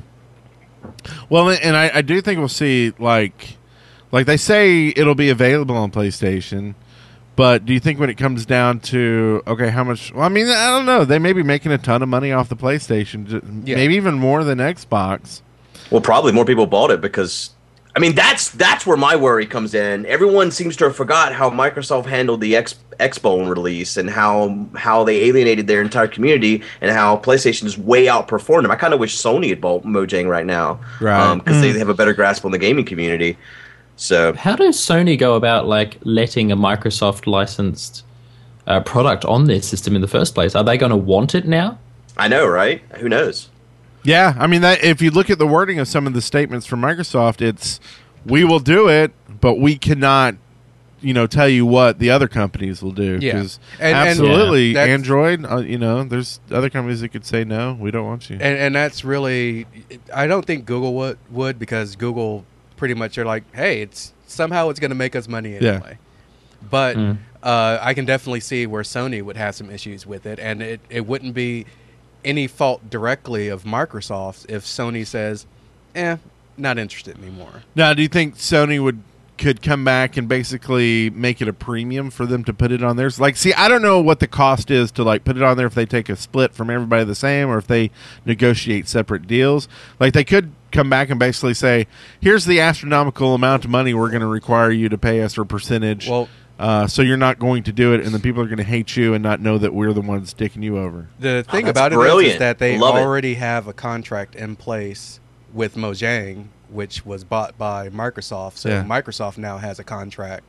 Well, and I do think we'll see, like they say it'll be available on PlayStation, but do you think when it comes down to, okay, how much... Well, I mean, I don't know. They may be making a ton of money off the PlayStation, Yeah. maybe even more than Xbox. Well, probably more people bought it because, I mean, that's where my worry comes in. Everyone seems to have forgot how Microsoft handled the Xbone release and how they alienated their entire community and how PlayStation just way outperformed them. I kind of wish Sony had bought Mojang right now, Right. Because they have a better grasp on the gaming community. So How does Sony go about like letting a Microsoft licensed product on their system in the first place? Are they going to want it now? I know, right? Who knows? Yeah, I mean, that if you look at the wording of some of the statements from Microsoft, it's, we will do it, but we cannot, tell you what the other companies will do. Yeah. 'Cause And- absolutely, yeah, that's- Android, there's other companies that could say, no, we don't want you. And that's really, I don't think Google would because Google pretty much are like, hey, it's going to make us money Yeah. anyway. But I can definitely see where Sony would have some issues with it, and it wouldn't be any fault directly of Microsoft if Sony says, not interested anymore. Now, do you think Sony could come back and basically make it a premium for them to put it on theirs? Like, see, I don't know what the cost is to like put it on there if they take a split from everybody the same or if they negotiate separate deals. Like, they could come back and basically say, here's the astronomical amount of money we're going to require you to pay us or percentage. Well, so you're not going to do it, and then people are going to hate you and not know that we're the ones sticking you over. the thing that's about it brilliant. is that they Love it. already have a contract in place with Mojang, which was bought by Microsoft. So Yeah. Microsoft now has a contract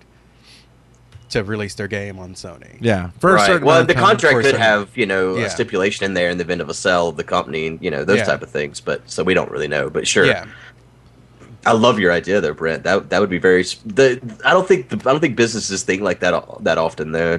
to release their game on Sony. Yeah, for a Right. certain Well, amount the of time. contract For a could certain- have, Yeah. a stipulation in there in the event of a sell of the company and, those Yeah. type of things. But so we don't really know. But sure. Yeah. I love your idea there, Brent. That would be very. I don't think businesses think like that often though.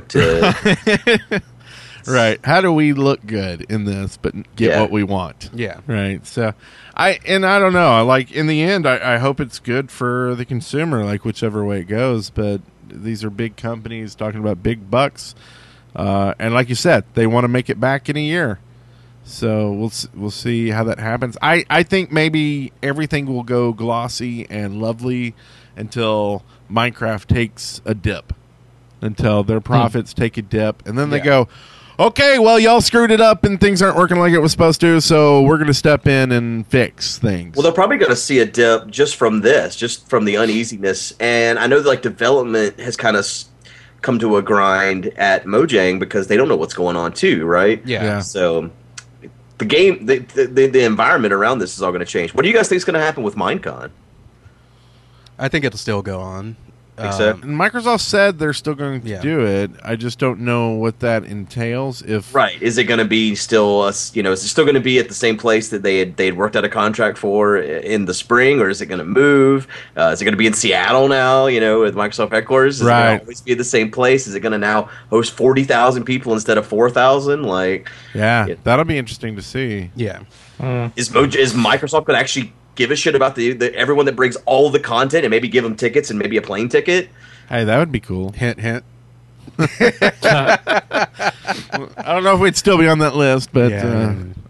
Right. How do we look good in this but get Yeah. what we want? Yeah. Right. So I don't know. Like in the end I hope it's good for the consumer, like whichever way it goes, but these are big companies talking about big bucks. And like you said, they want to make it back in a year. So we'll see how that happens. I think maybe everything will go glossy and lovely until Minecraft takes a dip, until their profits take a dip, and then they Yeah. go, okay, well, y'all screwed it up and things aren't working like it was supposed to, so we're going to step in and fix things. Well, they're probably going to see a dip just from the uneasiness, and I know that, like, development has kind of come to a grind at Mojang because they don't know what's going on too, right? Yeah. So the game, the environment around this is all going to change. What do you guys think is going to happen with Minecon? I think it'll still go on. Think so? And Microsoft said they're still going to Yeah. do it. I just don't know what that entails. If Right? Is it going to be still is it still going to be at the same place that they had worked out a contract for in the spring, or is it going to move? Is it going to be in Seattle now? With Microsoft headquarters, is it Right. going to always be at the same place? Is it going to now host 40,000 people instead of 4,000? Like, yeah, Yeah. that'll be interesting to see. Yeah. is Microsoft going to actually give a shit about the everyone that brings all the content and maybe give them tickets and maybe a plane ticket? Hey, that would be cool. Hint, hint. I don't know if we'd still be on that list, but Yeah.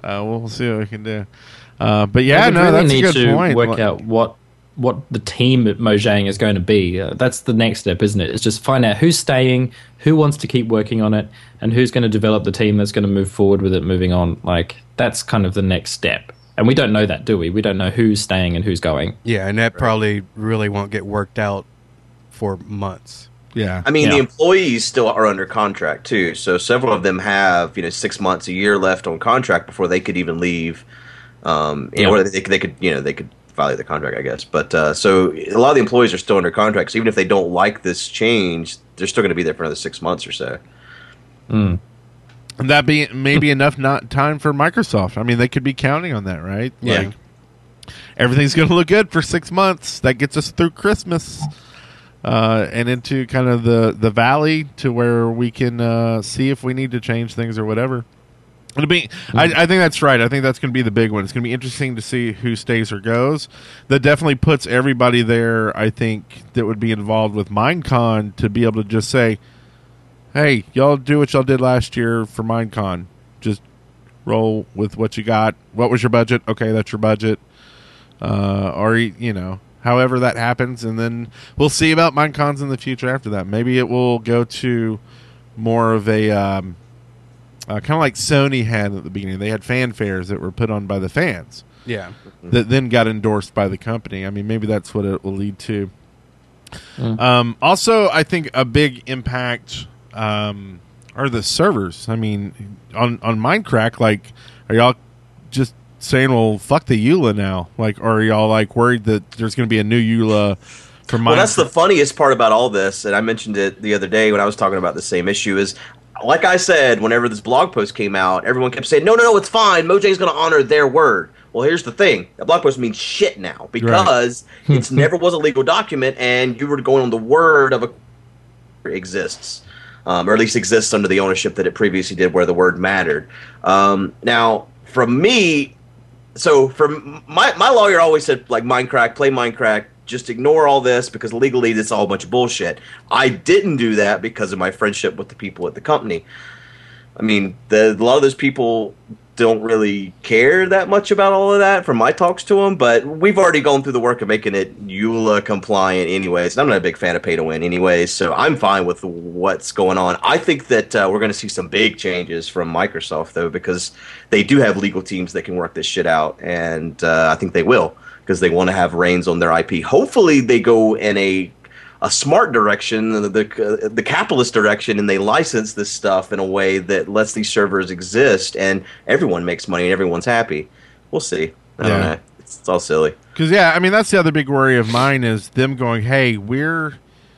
we'll see what we can do. But yeah, we no, really that's need a good to point. work out what the team at Mojang is going to be. That's the next step, isn't it? It's just find out who's staying, who wants to keep working on it, and who's going to develop the team that's going to move forward with it moving on. Like, that's kind of the next step. And we don't know that, do we? We don't know who's staying and who's going. Yeah, and that probably really won't get worked out for months. Yeah. I mean, Yeah. the employees still are under contract too, so several of them have 6 months, a year left on contract before they could even leave. Or they could violate the contract, I guess. But so a lot of the employees are still under contract. So even if they don't like this change, they're still going to be there for another 6 months or so. And that be maybe enough time for Microsoft. I mean, they could be counting on that, right? Yeah. Like, everything's going to look good for 6 months. That gets us through Christmas and into kind of the valley to where we can see if we need to change things or whatever. It'll be. I think that's right. I think that's going to be the big one. It's going to be interesting to see who stays or goes. That definitely puts everybody there, I think, that would be involved with Minecon to be able to just say, hey, y'all do what y'all did last year for Minecon. Just roll with what you got. What was your budget? Okay, that's your budget. Or, however that happens. And then we'll see about Minecons in the future after that. Maybe it will go to more of a kind of like Sony had at the beginning. They had fanfares that were put on by the fans. Yeah. That then got endorsed by the company. I mean, maybe that's what it will lead to. Also, I think a big impact are the servers. I mean, on Minecraft, like, are y'all just saying, well, fuck the EULA now? Like, or are y'all like worried that there's going to be a new EULA for Minecraft? Well, that's the funniest part about all this, and I mentioned it the other day when I was talking about the same issue, is, like I said, whenever this blog post came out, everyone kept saying, no, it's fine. Mojang's going to honor their word. Well, here's the thing. That blog post means shit now because it never was a legal document, and you were going on the word of a exists. Or at least exists under the ownership that it previously did where the word mattered. Now, from me, so from my lawyer always said, like, Minecraft, play Minecraft, just ignore all this because legally it's all a bunch of bullshit. I didn't do that because of my friendship with the people at the company. I mean, a lot of those people don't really care that much about all of that from my talks to them, but we've already gone through the work of making it EULA compliant anyways, and I'm not a big fan of pay to win anyways, so I'm fine with what's going on. I think that we're going to see some big changes from Microsoft, though, because they do have legal teams that can work this shit out, and I think they will, because they want to have reins on their IP. Hopefully they go in a smart direction, the capitalist direction, and they license this stuff in a way that lets these servers exist and everyone makes money and everyone's happy. We'll see. I don't know. It's all silly. Because, I mean, that's the other big worry of mine is them going, hey, we're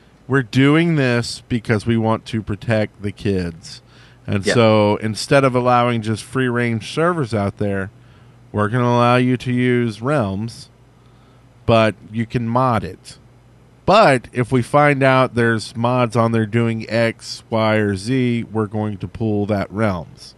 doing this because we want to protect the kids. And so instead of allowing just free-range servers out there, we're going to allow you to use Realms, but you can mod it. But if we find out there's mods on there doing X, Y, or Z, we're going to pull that Realms.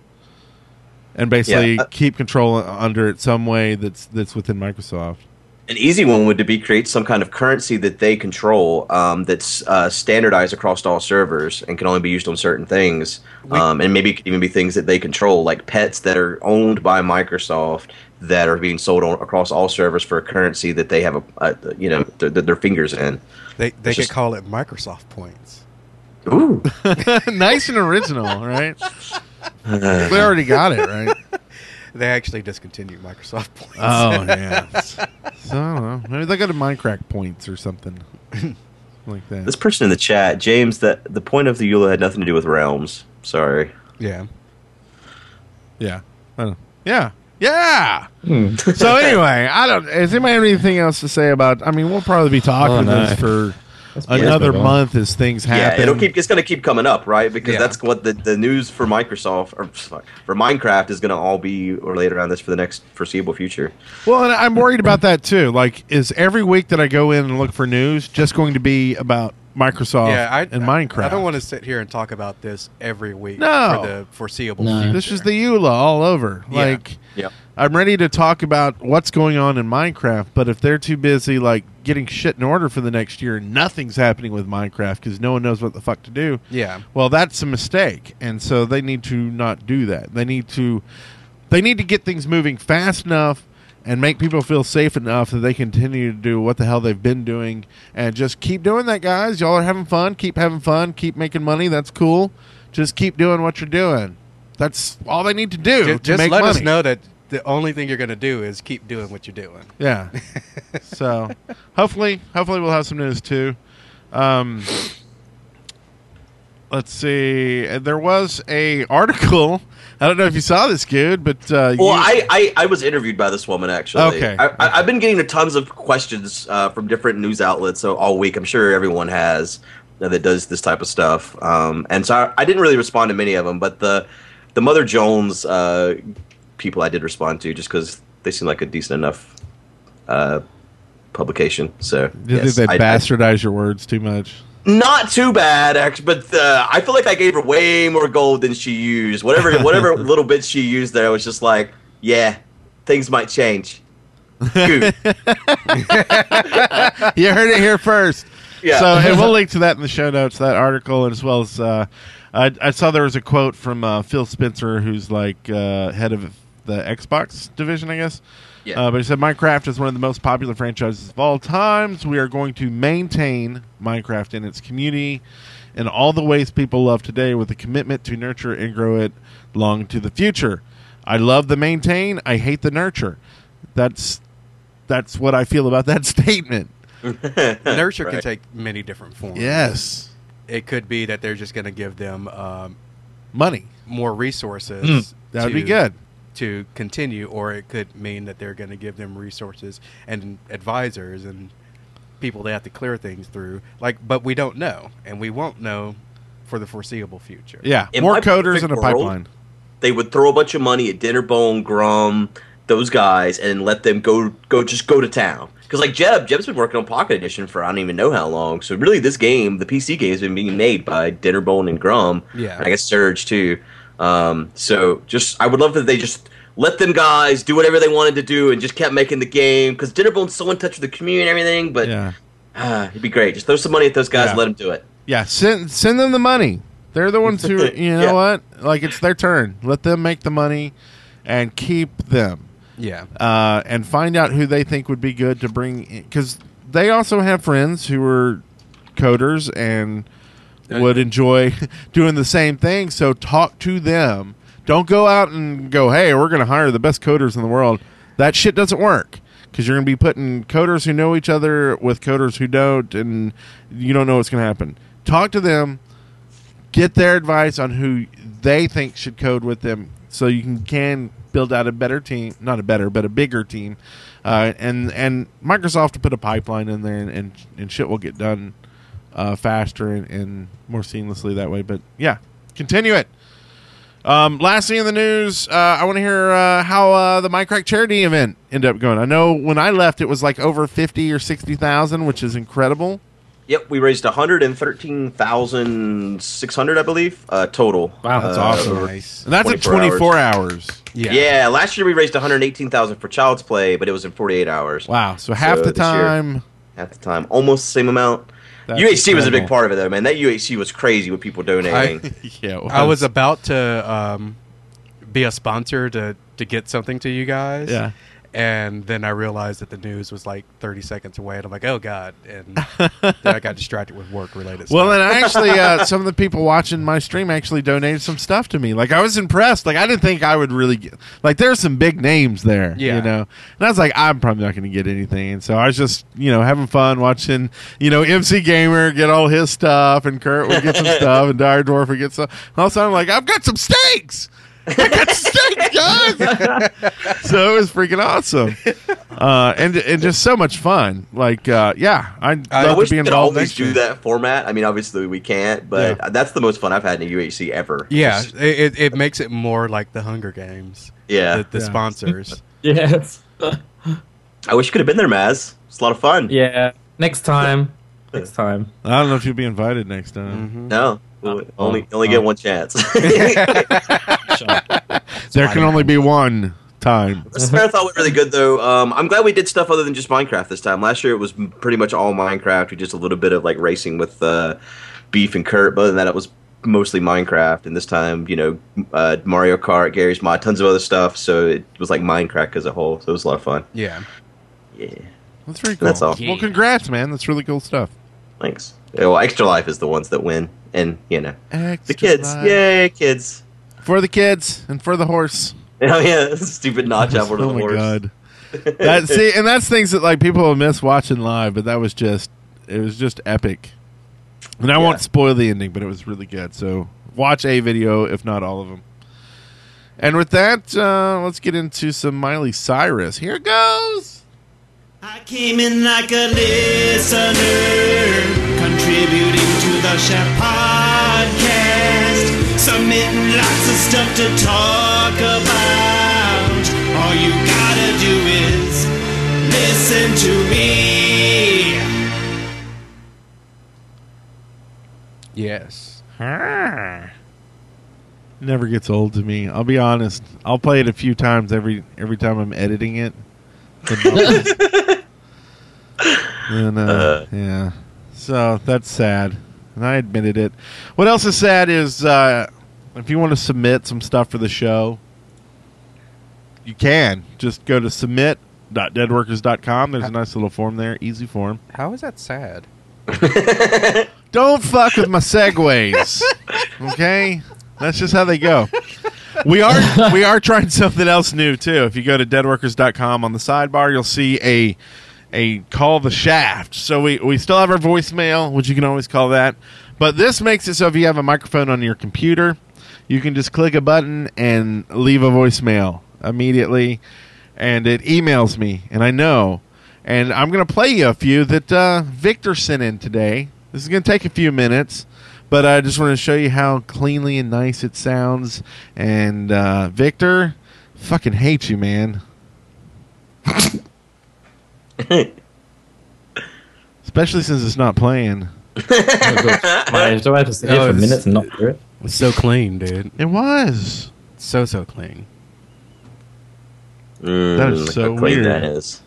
And basically keep control under it some way that's within Microsoft. An easy one would be create some kind of currency that they control that's standardized across all servers and can only be used on certain things. And maybe it could even be things that they control, like pets that are owned by Microsoft that are being sold across all servers for a currency that they have their fingers in. They could call it Microsoft points. Ooh. Nice and original, right? We already got it, right? They actually discontinued Microsoft points. Oh, yeah. So, I don't know. Maybe they got a Minecraft points or something like that. This person in the chat, James, that the point of the EULA had nothing to do with Realms. Sorry. Yeah. Yeah. Yeah. Yeah. So anyway, does anybody have anything else to say about? I mean, we'll probably be talking this for another month as things happen. Yeah, it's going to keep coming up, right? Because that's what the news for Microsoft or for Minecraft is going to all be related around this for the next foreseeable future. Well, and I'm worried about that too. Like, is every week that I go in and look for news just going to be about Microsoft and Minecraft? I don't want to sit here and talk about this every week for the foreseeable future. This is the EULA all over. I'm ready to talk about what's going on in Minecraft, but if they're too busy like getting shit in order for the next year and nothing's happening with Minecraft because no one knows what the fuck to do, well, that's a mistake. And so they need to not do that. They need to they need to get things moving fast enough and make people feel safe enough that they continue to do what the hell they've been doing, and just keep doing that, guys. Y'all are having fun. Keep having fun. Keep making money. That's cool. Just keep doing what you're doing. That's all they need to do. Just make let money. us know that the only thing you're going to do is keep doing what you're doing. Yeah. So hopefully we'll have some news too. Let's see. There was a article. I don't know if you saw this, Good, but I was interviewed by this woman actually. Okay. I've been getting tons of questions from different news outlets all week. I'm sure everyone has that does this type of stuff. And so I didn't really respond to many of them, but the Mother Jones people I did respond to just because they seem like a decent enough publication. So did they bastardize your words too much? Not too bad, actually, but I feel like I gave her way more gold than she used. Whatever little bits she used there was just like, yeah, things might change. You heard it here first. Yeah. So, and we'll link to that in the show notes, that article, as well as I saw there was a quote from Phil Spencer, who's like head of the Xbox division, I guess. Yeah. But he said, Minecraft is one of the most popular franchises of all times. We are going to maintain Minecraft in its community in all the ways people love today with a commitment to nurture and grow it long into the future. I love the maintain. I hate the nurture. That's what I feel about that statement. Nurture Right. can take many different forms. Yes. It could be that they're just going to give them Money. more resources. That would be good. To continue, or it could mean that they're going to give them resources and advisors and people they have to clear things through. But we don't know, and we won't know for the foreseeable future. Yeah, In more my coders in a perfect world, pipeline. They would throw a bunch of money at Dinnerbone, Grum, those guys, and let them go to town. Because like Jeb's been working on Pocket Edition for I don't even know how long. So really, this game, the PC game, has been being made by Dinnerbone and Grum. Yeah. And I guess Surge too. So I would love that they just let them guys do whatever they wanted to do and just kept making the game. Because Dinnerbone's so in touch with the community and everything. But it'd be great. Just throw some money at those guys and let them do it. Yeah, send them the money. They're the ones who, you know what? Like, it's their turn. Let them make the money and keep them. Yeah. And find out who they think would be good to bring in. Because they also have friends who are coders and would enjoy doing the same thing. So talk to them. Don't go out and go, hey, we're going to hire the best coders in the world. That shit doesn't work. Because you're going to be putting coders who know each other with coders who don't, and you don't know what's going to happen. Talk to them. Get their advice on who they think should code with them so you can build out a better team. Not a better, but a bigger team. And Microsoft will put a pipeline in there, and shit will get done faster and more seamlessly that way. But, yeah, continue it. Last thing in the news, I want to hear how the Minecraft charity event ended up going. I know when I left, it was like over 50 or 60,000, which is incredible. Yep, we raised $113,600, I believe, total. Wow, that's awesome. Nice. And that's in 24 hours. Yeah, last year we raised $118,000 for Child's Play, but it was in 48 hours. Wow, so half the this year, time. half the time, almost the same amount. That's UHC was a big incredible. part of it, though, man. That UHC was crazy with people donating. I was about to be a sponsor to get something to you guys. Yeah. And then I realized that the news was like 30 seconds away, and I'm like, oh, God. And then I got distracted with work-related stuff. Well, and actually, some of the people watching my stream actually donated some stuff to me. Like, I was impressed. Like, I didn't think I would really get... Like, there's some big names there, you know? And I was like, I'm probably not going to get anything. And so I was just, having fun watching, MC Gamer get all his stuff, and Kurt would get some stuff, and Dire Dwarf would get some... And all of a sudden, I'm like, I've got some steaks! I got steaks, guys! So it was freaking awesome. And just so much fun. Like, I'd I love wish to be we could involved always next do year. that format. I mean, obviously we can't, but that's the most fun I've had in a UHC ever. Yeah, Just- it makes it more like the Hunger Games. Yeah. The sponsors. Yes. I wish you could have been there, Maz. It's a lot of fun. Yeah. Next time. Next time. I don't know if you'll be invited next time. Mm-hmm. No. Only get one chance. There can only be one time. This marathon went really good, though. I'm glad we did stuff other than just Minecraft this time. Last year it was pretty much all Minecraft. We did just a little bit of like racing with Beef and Kurt, but other than that, it was mostly Minecraft, and this time, Mario Kart, Gary's Mod, tons of other stuff. So it was like Minecraft as a whole. So it was a lot of fun. Yeah. Yeah. That's very cool. That's all. Well, congrats, man. That's really cool stuff. Thanks. Yeah, well, Extra Life is the ones that win, and the Extra kids. Life. Yay, kids! For the kids and for the horse. Oh yeah, stupid notch out for the horse. Oh my god. And that's things that like people will miss watching live, but it was just epic. And I won't spoil the ending, but it was really good. So watch a video, if not all of them. And with that, let's get into some Miley Cyrus. Here it goes. I came in like a listener, contributing to the Chef Podcast, submitting lots of stuff to talk about. All you gotta do is listen to me. Yes. Never gets old to me. I'll be honest. I'll play it a few times every time I'm editing it. And yeah. So that's sad. And I admitted it. What else is sad is if you want to submit some stuff for the show, you can. Just go to submit.deadworkers.com. There's a nice little form there. Easy form. How is that sad? Don't fuck with my segues. Okay? That's just how they go. We are trying something else new too. If you go to deadworkers.com, on the sidebar you'll see a call the shaft. So we still have our voicemail, which you can always call that. But this makes it so if you have a microphone on your computer, you can just click a button and leave a voicemail immediately, and it emails me, and I know. And I'm going to play you a few that Victor sent in today. This is going to take a few minutes, but I just want to show you how cleanly and nice it sounds. And Victor, fucking hate you, man. Especially since it's not playing. Do I have to sit here for minutes and not hear it? It's so clean, dude. It was. So clean. That is so how clean weird. that is.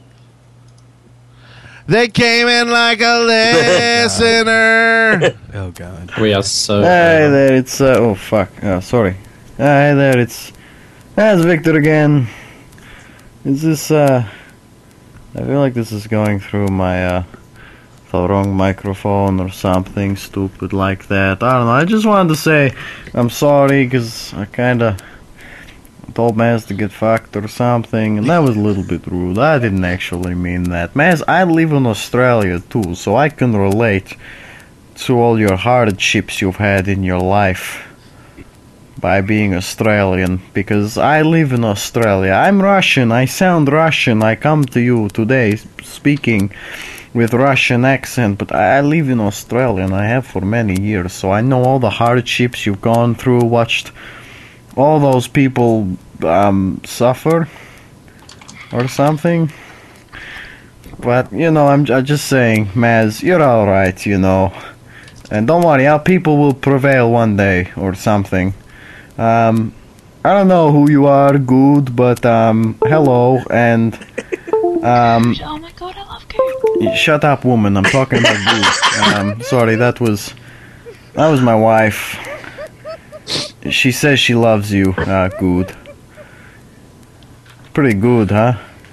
They came in like a listener. Oh god. We are so. Hey there, it's oh fuck, sorry. Hey there, it's Victor again. Is this I feel like this is going through my the wrong microphone or something stupid like that. I don't know. I just wanted to say I'm sorry because I kinda told Maz to get fucked or something, and that was a little bit rude. I didn't actually mean that. Maz, I live in Australia too, so I can relate to all your hardships you've had in your life by being Australian, because I live in Australia. I'm Russian, I sound Russian, I come to you today speaking with Russian accent, but I live in Australia and I have for many years, so I know all the hardships you've gone through, watched all those people suffer or something. But, I'm just saying, Maz, you're alright, and don't worry, our people will prevail one day or something. I don't know who you are, good, but hello, and oh my god, I love Good. Shut up, woman, I'm talking about you. Sorry, that was my wife. She says she loves you. Good. Pretty good, huh?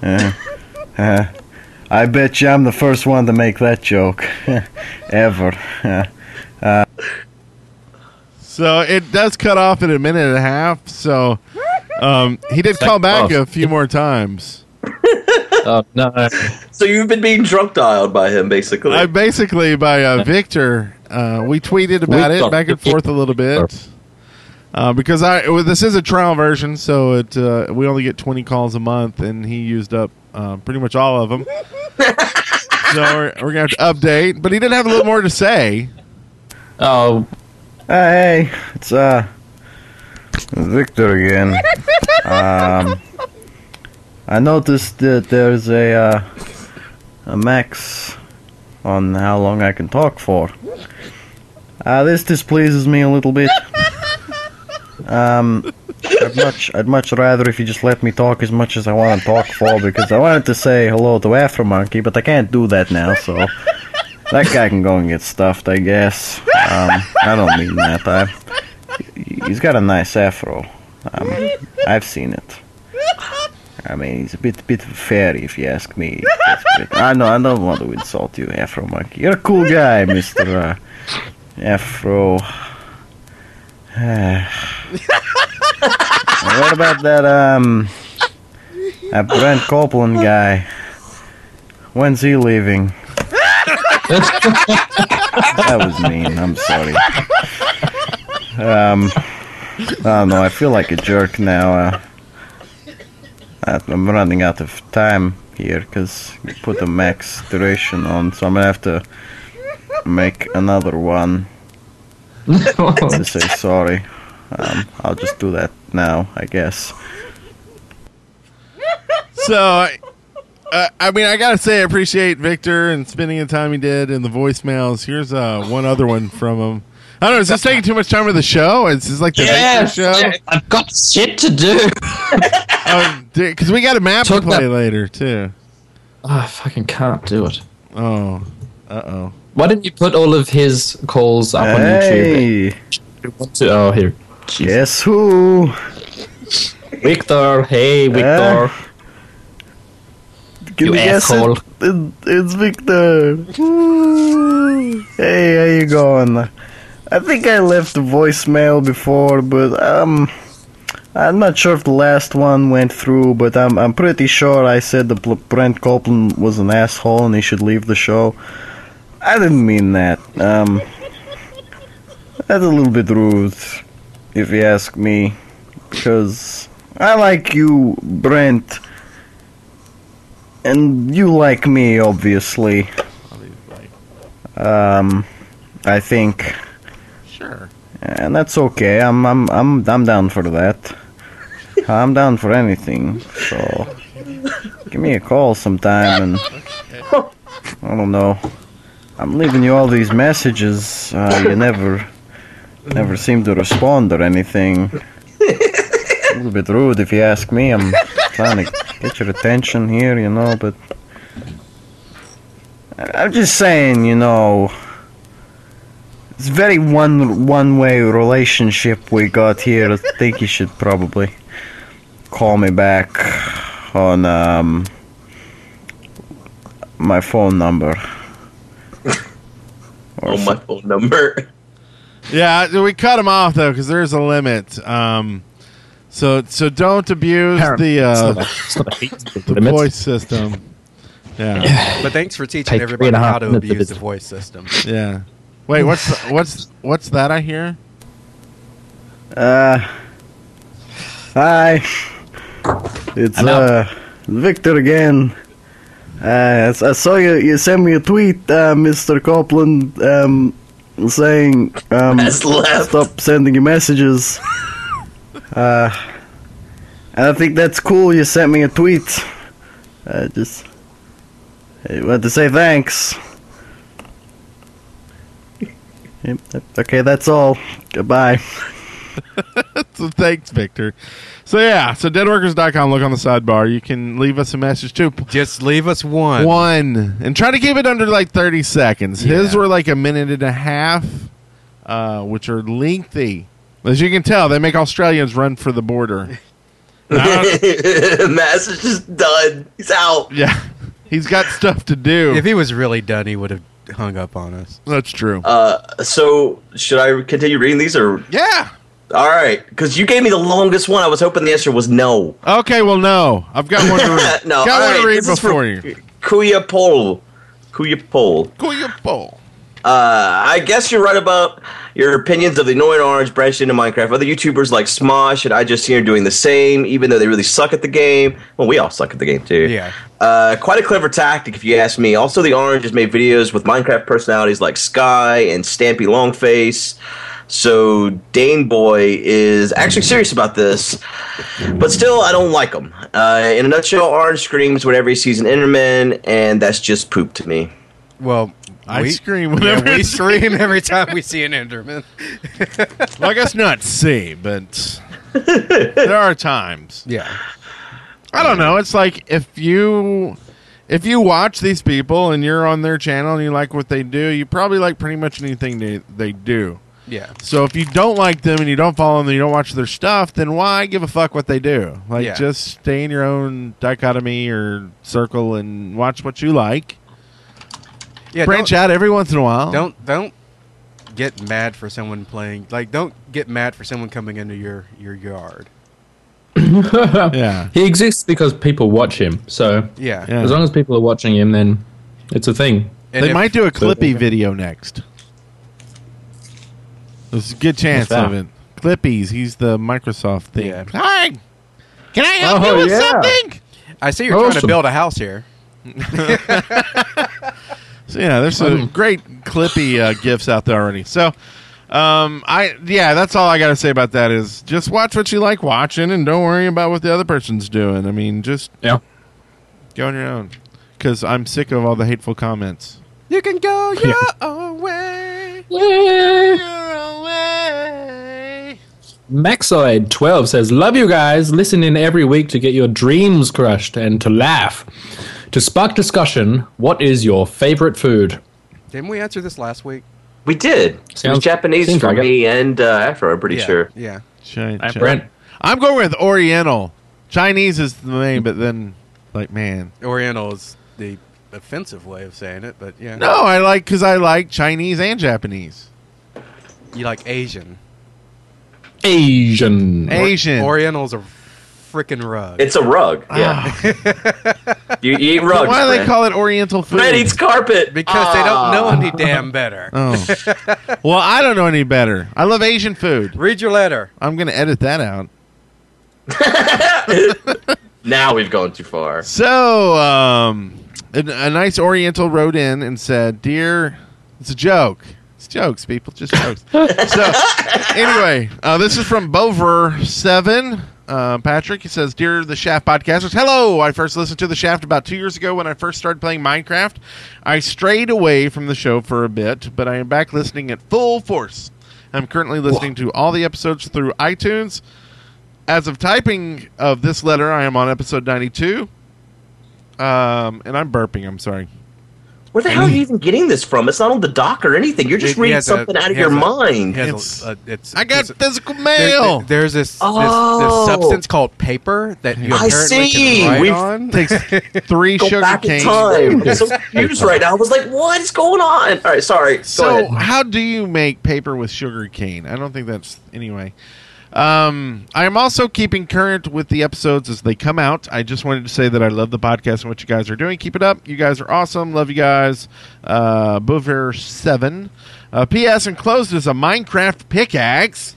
I bet you I'm the first one to make that joke. Ever. So it does cut off in a minute and a half. So he did call back a few more times. Oh, no. So you've been being drunk dialed by him, basically. By Victor. We tweeted about it back and forth a little bit. Because this is a trial version, so we only get 20 calls a month, and he used up pretty much all of them. So we're going to have to update. But he did have a little more to say. Oh. Hey, it's Victor again. I noticed that there's a max on how long I can talk for. This displeases me a little bit. I'd much rather if you just let me talk as much as I want to talk for, because I wanted to say hello to Afro Monkey, but I can't do that now, so That guy can go and get stuffed, I guess. I don't mean that. He's got a nice afro. I've seen it. I mean, he's a bit of a fairy, if you ask me. I don't want to insult you, Afro Monkey. You're a cool guy, Mr. Afro. What about that Brent Copeland guy? When's he leaving? That was mean. I'm sorry. I don't know. I feel like a jerk now. I'm running out of time here because you put the max duration on, so I'm gonna have to make another one to say sorry. I'll just do that now, I guess. So, I mean, I gotta say, I appreciate Victor and spending the time he did in the voicemails. Here's one other one from him. I don't know, is this taking too much time of the show? Is this like the Victor show? I've got shit to do. Because we got a map to play later, too. Oh, I fucking can't do it. Oh, uh-oh. Why didn't you put all of his calls up on YouTube? Oh, here. Jeez. Guess who? Victor. Hey, Victor. Can you guess asshole. It's Victor. Woo. Hey, how you going? I think I left a voicemail before, but I'm not sure if the last one went through, but I'm pretty sure I said that Brent Copeland was an asshole and he should leave the show. I didn't mean that. That's a little bit rude, if you ask me, because I like you, Brent, and you like me, obviously. I think. Sure. And that's okay. I'm down for that. I'm down for anything. So give me a call sometime, and I don't know. I'm leaving you all these messages. You never seem to respond or anything. A little bit rude, if you ask me. I'm trying to get your attention here, you know, but I'm just saying, you know. It's very one-way relationship we got here. I think you should probably call me back on my phone number. My phone number. Yeah, we cut him off though because there's a limit. So don't abuse the voice system. Yeah. But thanks for teaching everybody how to abuse the voice system. Yeah. Wait, what's that I hear? Hi. It's Victor again. I saw you sent me a tweet, Mr. Copeland, saying stop sending you messages. And I think that's cool. You sent me a tweet. I want to say thanks. Okay, that's all. Goodbye. So thanks, Victor. So deadworkers.com, look on the sidebar. You can leave us a message too. Just leave us one. And try to keep it under like 30 seconds. Yeah. His were like a minute and a half, which are lengthy. As you can tell, they make Australians run for the border. Mass is just done. He's out. Yeah. He's got stuff to do. If he was really done, he would have hung up on us. That's true. So should I continue reading these or? Yeah. All right, because you gave me the longest one. I was hoping the answer was no. Okay, well, no. I've got one to read. Got one to read before you. Kuyapol. I guess you're right about your opinions of the annoying orange branched into Minecraft. Other YouTubers like Smosh and I Just See are doing the same, even though they really suck at the game. Well, we all suck at the game, too. Yeah. Quite a clever tactic, if you ask me. Also, the orange has made videos with Minecraft personalities like Sky and Stampy Longface. So Dane Boy is actually serious about this, but still, I don't like him. In a nutshell, Orange screams whenever he sees an Enderman, and that's just poop to me. Well, I scream whenever we scream every time we see an Enderman. Well, I guess not see, but there are times. Yeah. I don't know. It's like if you if you watch these people and you're on their channel and you like what they do, you probably like pretty much anything they do. Yeah. So if you don't like them and you don't follow them and you don't watch their stuff, then why give a fuck what they do? Like, Yeah. just stay in your own dichotomy or circle and watch what you like. Yeah, Branch out every once in a while. Don't get mad for someone playing. Like, don't get mad for someone coming into your yard. Yeah. He exists because people watch him. So Yeah. as long as people are watching him, then it's a thing. They might do a Clippy video next. There's a good chance What's of that? it. Clippies, he's the Microsoft thing. Yeah. Hi, can I help Oh, you with yeah. something? I see you're trying to Awesome. build a house here. So yeah, there's some great Clippy gifts out there already. So, that's all I got to say about that is just watch what you like watching and don't worry about what the other person's doing. I mean, just Yeah. go on your own because I'm sick of all the hateful comments. You can go your own way. Maxoid12 says, love you guys. Listen in every week to get your dreams crushed and to laugh. To spark discussion, what is your favorite food? Didn't we answer this last week? We did. It was Sounds- Japanese seems for like it. me and Afro, I'm pretty sure. Yeah. Brent. I'm going with Oriental. Chinese is the main, but then, like, man. Oriental is the offensive way of saying it, but yeah. No, I like Chinese and Japanese. You like Asian. Asian. Oriental's a freaking rug. It's a rug. Yeah. you eat rugs. Why do they Brent. call it Oriental food? Brent eats carpet. Because they don't know any damn better. Oh. Well, I don't know any better. I love Asian food. Read your letter. I'm going to edit that out. Now we've gone too far. So, a nice Oriental wrote in and said, "Dear, it's a joke. It's jokes, people, just jokes." So, anyway, this is from Bover7. Patrick, he says, "Dear the Shaft podcasters, hello. I first listened to the Shaft about 2 years ago when I first started playing Minecraft. I strayed away from the show for a bit, but I am back listening at full force. I'm currently listening to all the episodes through iTunes. As of typing of this letter, I am on episode 92. And I'm burping. I'm sorry. Where the hell are you even getting this from? It's not on the doc or anything. You're just He reading has something out of he your has mind. he has I got physical mail. There's this Oh. substance called paper that you I apparently see. can write We've- on. Takes 3 Go sugar back in canes. time. I'm so confused right now. I was like, what is going on? All right, sorry. Go So, ahead. how do you make paper with sugar cane? I don't think that's anyway. I am also keeping current with the episodes as they come out. I just wanted to say that I love the podcast and what you guys are doing. Keep it up. You guys are awesome. Love you guys. Bover7. P.S. enclosed is a Minecraft pickaxe.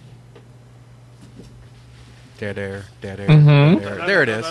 There. Mhm. There it is.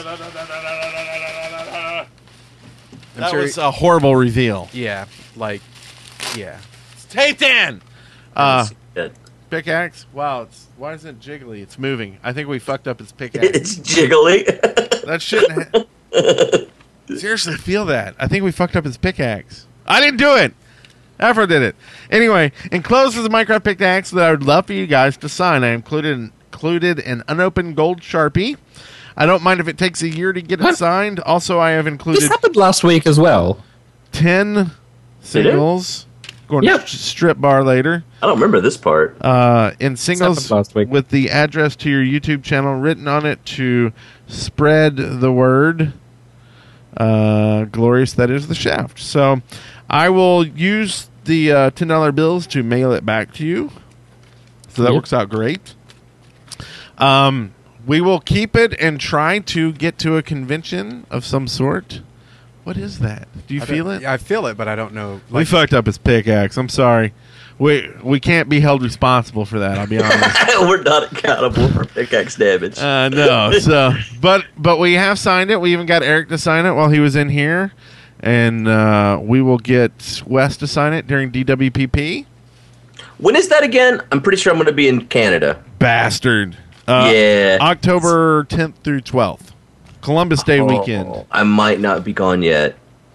That was a horrible reveal. Yeah, like, yeah. It's taped in. Good. Pickaxe. Wow. Why is it jiggly? It's moving. I think we fucked up his pickaxe. It's jiggly. That shouldn't. Seriously, feel that. I think we fucked up his pickaxe. I didn't do it. Afro did it. Anyway, enclosed is a Minecraft pickaxe that I would love for you guys to sign. I included an unopened gold Sharpie. I don't mind if it takes a year to get it signed. Also, I have This included happened last week as well. 10 singles. Going Yep. to strip bar later. I don't remember this part. In singles happened last week. with the address to your YouTube channel written on it to spread the word. Glorious, that is the Shaft. So I will use the $10 bills to mail it back to you. So that Yep. works out great. We will keep it and try to get to a convention of some sort. What is that? Do you feel it? I feel it, but I don't know. We fucked up his pickaxe. I'm sorry. We can't be held responsible for that. I'll be honest. We're not accountable for pickaxe damage. No. So, but we have signed it. We even got Eric to sign it while he was in here, and we will get Wes to sign it during DWPP. When is that again? I'm pretty sure I'm going to be in Canada. Bastard. Yeah. October 10th through 12th, Columbus Day weekend. I might not be gone yet.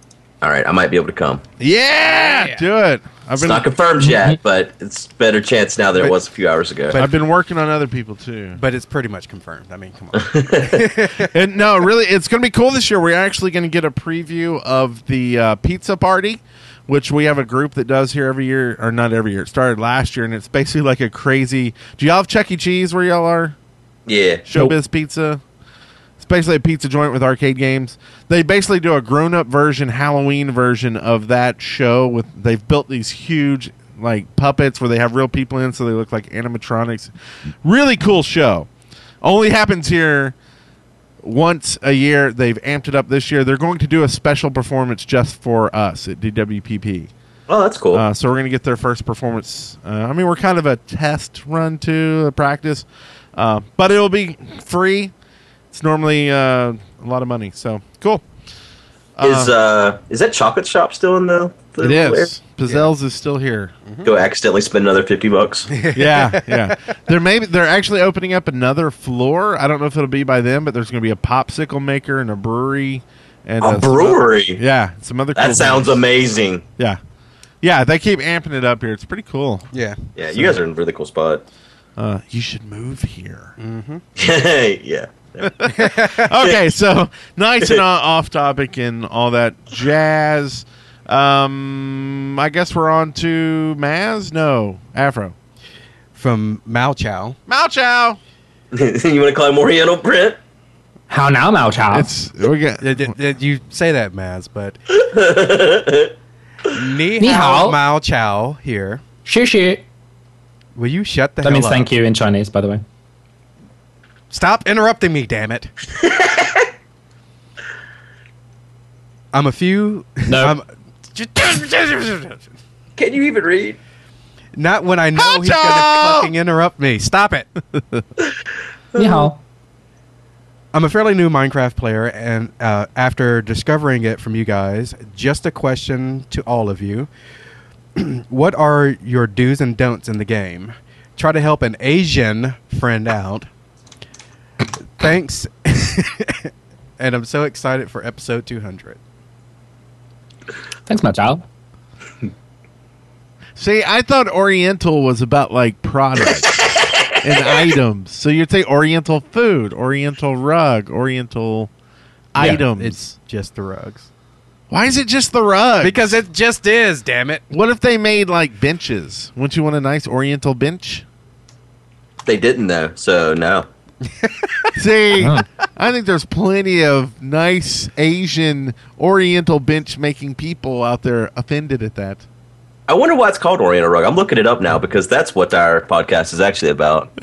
All right, I might be able to come. Yeah, do it. It's not confirmed yet, but it's better chance now than it was a few hours ago. I've been working on other people too. But it's pretty much confirmed. I mean, come on. And no, really, it's going to be cool this year. We're actually going to get a preview of the pizza party, which we have a group that does here every year, or not every year. It started last year, and it's basically like a crazy. Do y'all have Chuck E. Cheese where y'all are? Yeah. Showbiz Pizza. It's basically a pizza joint with arcade games. They basically do a grown-up version, Halloween version of that show. They've built these huge like puppets where they have real people in, so they look like animatronics. Really cool show. Only happens here once a year. They've amped it up this year. They're going to do a special performance just for us at DWPP. Oh, that's cool. So we're going to get their first performance. I mean, we're kind of a test run to a practice, but it'll be free. It's normally a lot of money, so cool. Is that chocolate shop still in the it is. Pizzell's is still here. Go accidentally spend another $50. yeah. They're actually opening up another floor. I don't know if it'll be by them, but there's going to be a popsicle maker and a brewery and a brewery. Some other. Cool That sounds things. amazing. Yeah. They keep amping it up here. It's pretty cool. Yeah. Yeah, you guys are in a really cool spot. You should move here. Mm-hmm. Yeah. Okay, so nice and off topic and all that jazz. I guess we're on to Maz? No, Afro. From Mao Chow. Mao Chow! You want to call him Oriental, Brent? How now, Mao Chow? You say that, Maz, but... Ni Ni hao, hao. Mao Chow here. Xie. Will you shut the That hell means up? thank you in Chinese, by the way. Stop interrupting me, damn it. I'm a few... No. Can you even read? Not when I know he's going to fucking interrupt me. Stop it. Ni hao. I'm a fairly new Minecraft player, and after discovering it from you guys, just a question to all of you. What are your do's and don'ts in the game? Try to help an Asian friend out. Thanks. And I'm so excited for episode 200. Thanks, Mao Chow. See, I thought Oriental was about like products and items. So you'd say Oriental food, Oriental rug, Oriental items. It's just the rugs. Why is it just the rug? Because it just is, damn it. What if they made like benches? Wouldn't you want a nice Oriental bench? They didn't, though, so no. See, I think there's plenty of nice Asian Oriental bench making people out there offended at that. I wonder why it's called Oriental Rug. I'm looking it up now because that's what our podcast is actually about.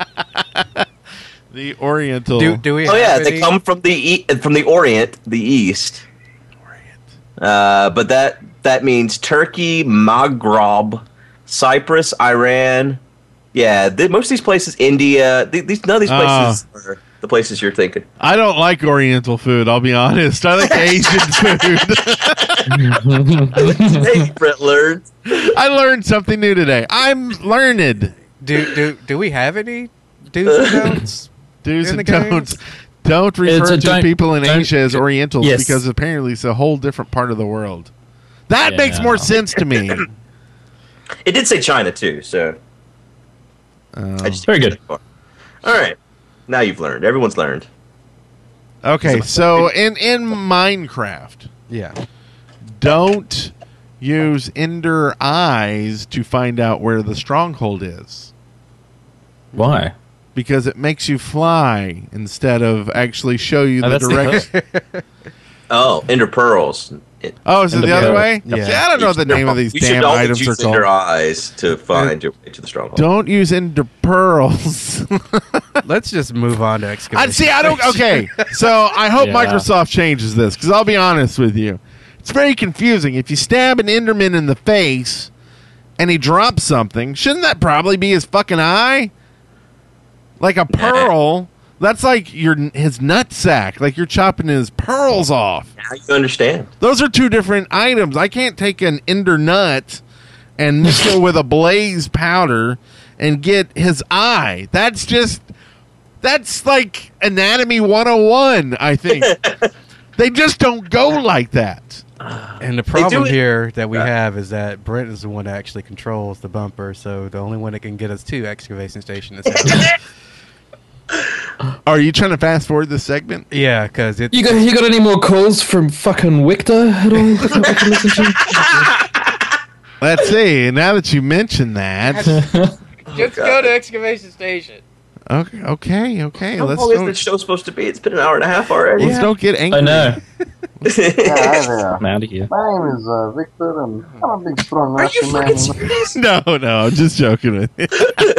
The Oriental. Do we? Oh yeah, have they any- come from the Orient, the East. But that means Turkey, Maghreb, Cyprus, Iran. Yeah, most of these places, India. None of these places are the places you're thinking. I don't like Oriental food, I'll be honest. I like Asian food. Hey, Brett learned. I learned something new today. I'm learned. Do we have any do's and don'ts? Do's in and the game? don'ts. Don't refer to people in don't- Asia as Orientals Yes. because apparently it's a whole different part of the world. That makes more sense to me. It did say China too, so I just Very good. All right, now you've learned. Everyone's learned. Okay, so in Minecraft, Yeah. don't use Ender eyes to find out where the stronghold is. Why? Because it makes you fly instead of actually show you the that's direction. Oh, Ender Pearls. Oh, is it Ender the other pearl. way? Yeah. See, I don't know what the name of these You should damn always items are use Ender called. eyes to find your way to the stronghold. Don't use Ender pearls. Let's just move on to excavation. I don't. Okay, so I hope Yeah. Microsoft changes this because I'll be honest with you, it's very confusing. If you stab an Enderman in the face and he drops something, shouldn't that probably be his fucking eye? Like a pearl, that's like his nutsack. Like you're chopping his pearls off. Now you understand. Those are two different items. I can't take an Ender nut and mix it with a blaze powder and get his eye. That's like Anatomy 101, I think. They just don't go like that. And the problem here that we have is that Brent is the one that actually controls the bumper, so the only one that can get us to excavation station is him. Are you trying to fast forward this segment? Yeah, because it's... You got any more calls from fucking Victor at all that I can listen to? Let's see. Now that you mentioned that... Just go to excavation station. Okay. How long is the show supposed to be? It's been an hour and a half already. Let's don't get angry. I know. Hi there. I'm out of here. My name is Victor, and I'm a big, strong Are you Russian fucking man. serious? No, I'm just joking with you.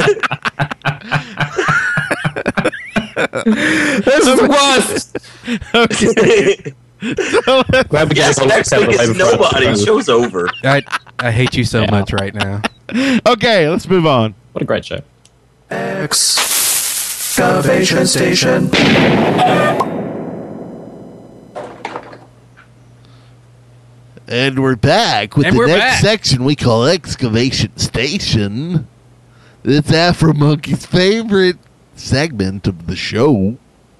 This is the worst. Okay. Glad we Yes, got next week is nobody. The show's over. I hate you so much right now. Okay, let's move on. What a great show. Excavation station. And we're back with And the we're next back. section we call Excavation Station. It's Afro Monkey's favorite segment of the show.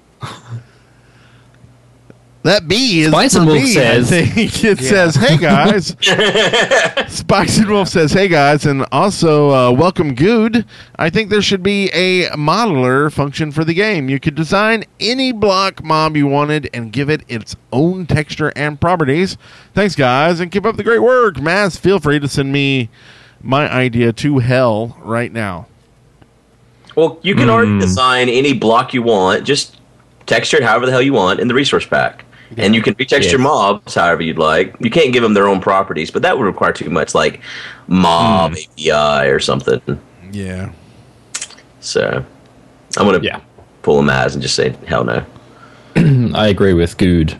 That B is Spice for and Wolf me, says- I think. It says, hey guys. Spice and Wolf says, hey guys, and also welcome Good. I think there should be a modeler function for the game. You could design any block mob you wanted and give it its own texture and properties. Thanks guys, and keep up the great work. Maz, feel free to send me my idea to hell right now. Well, you can already design any block you want. Just texture it however the hell you want in the resource pack. And you can retexture mobs however you'd like. You can't give them their own properties, but that would require too much, like mob API or something. Yeah. So I'm going to pull them as and just say, hell no. I agree with Good.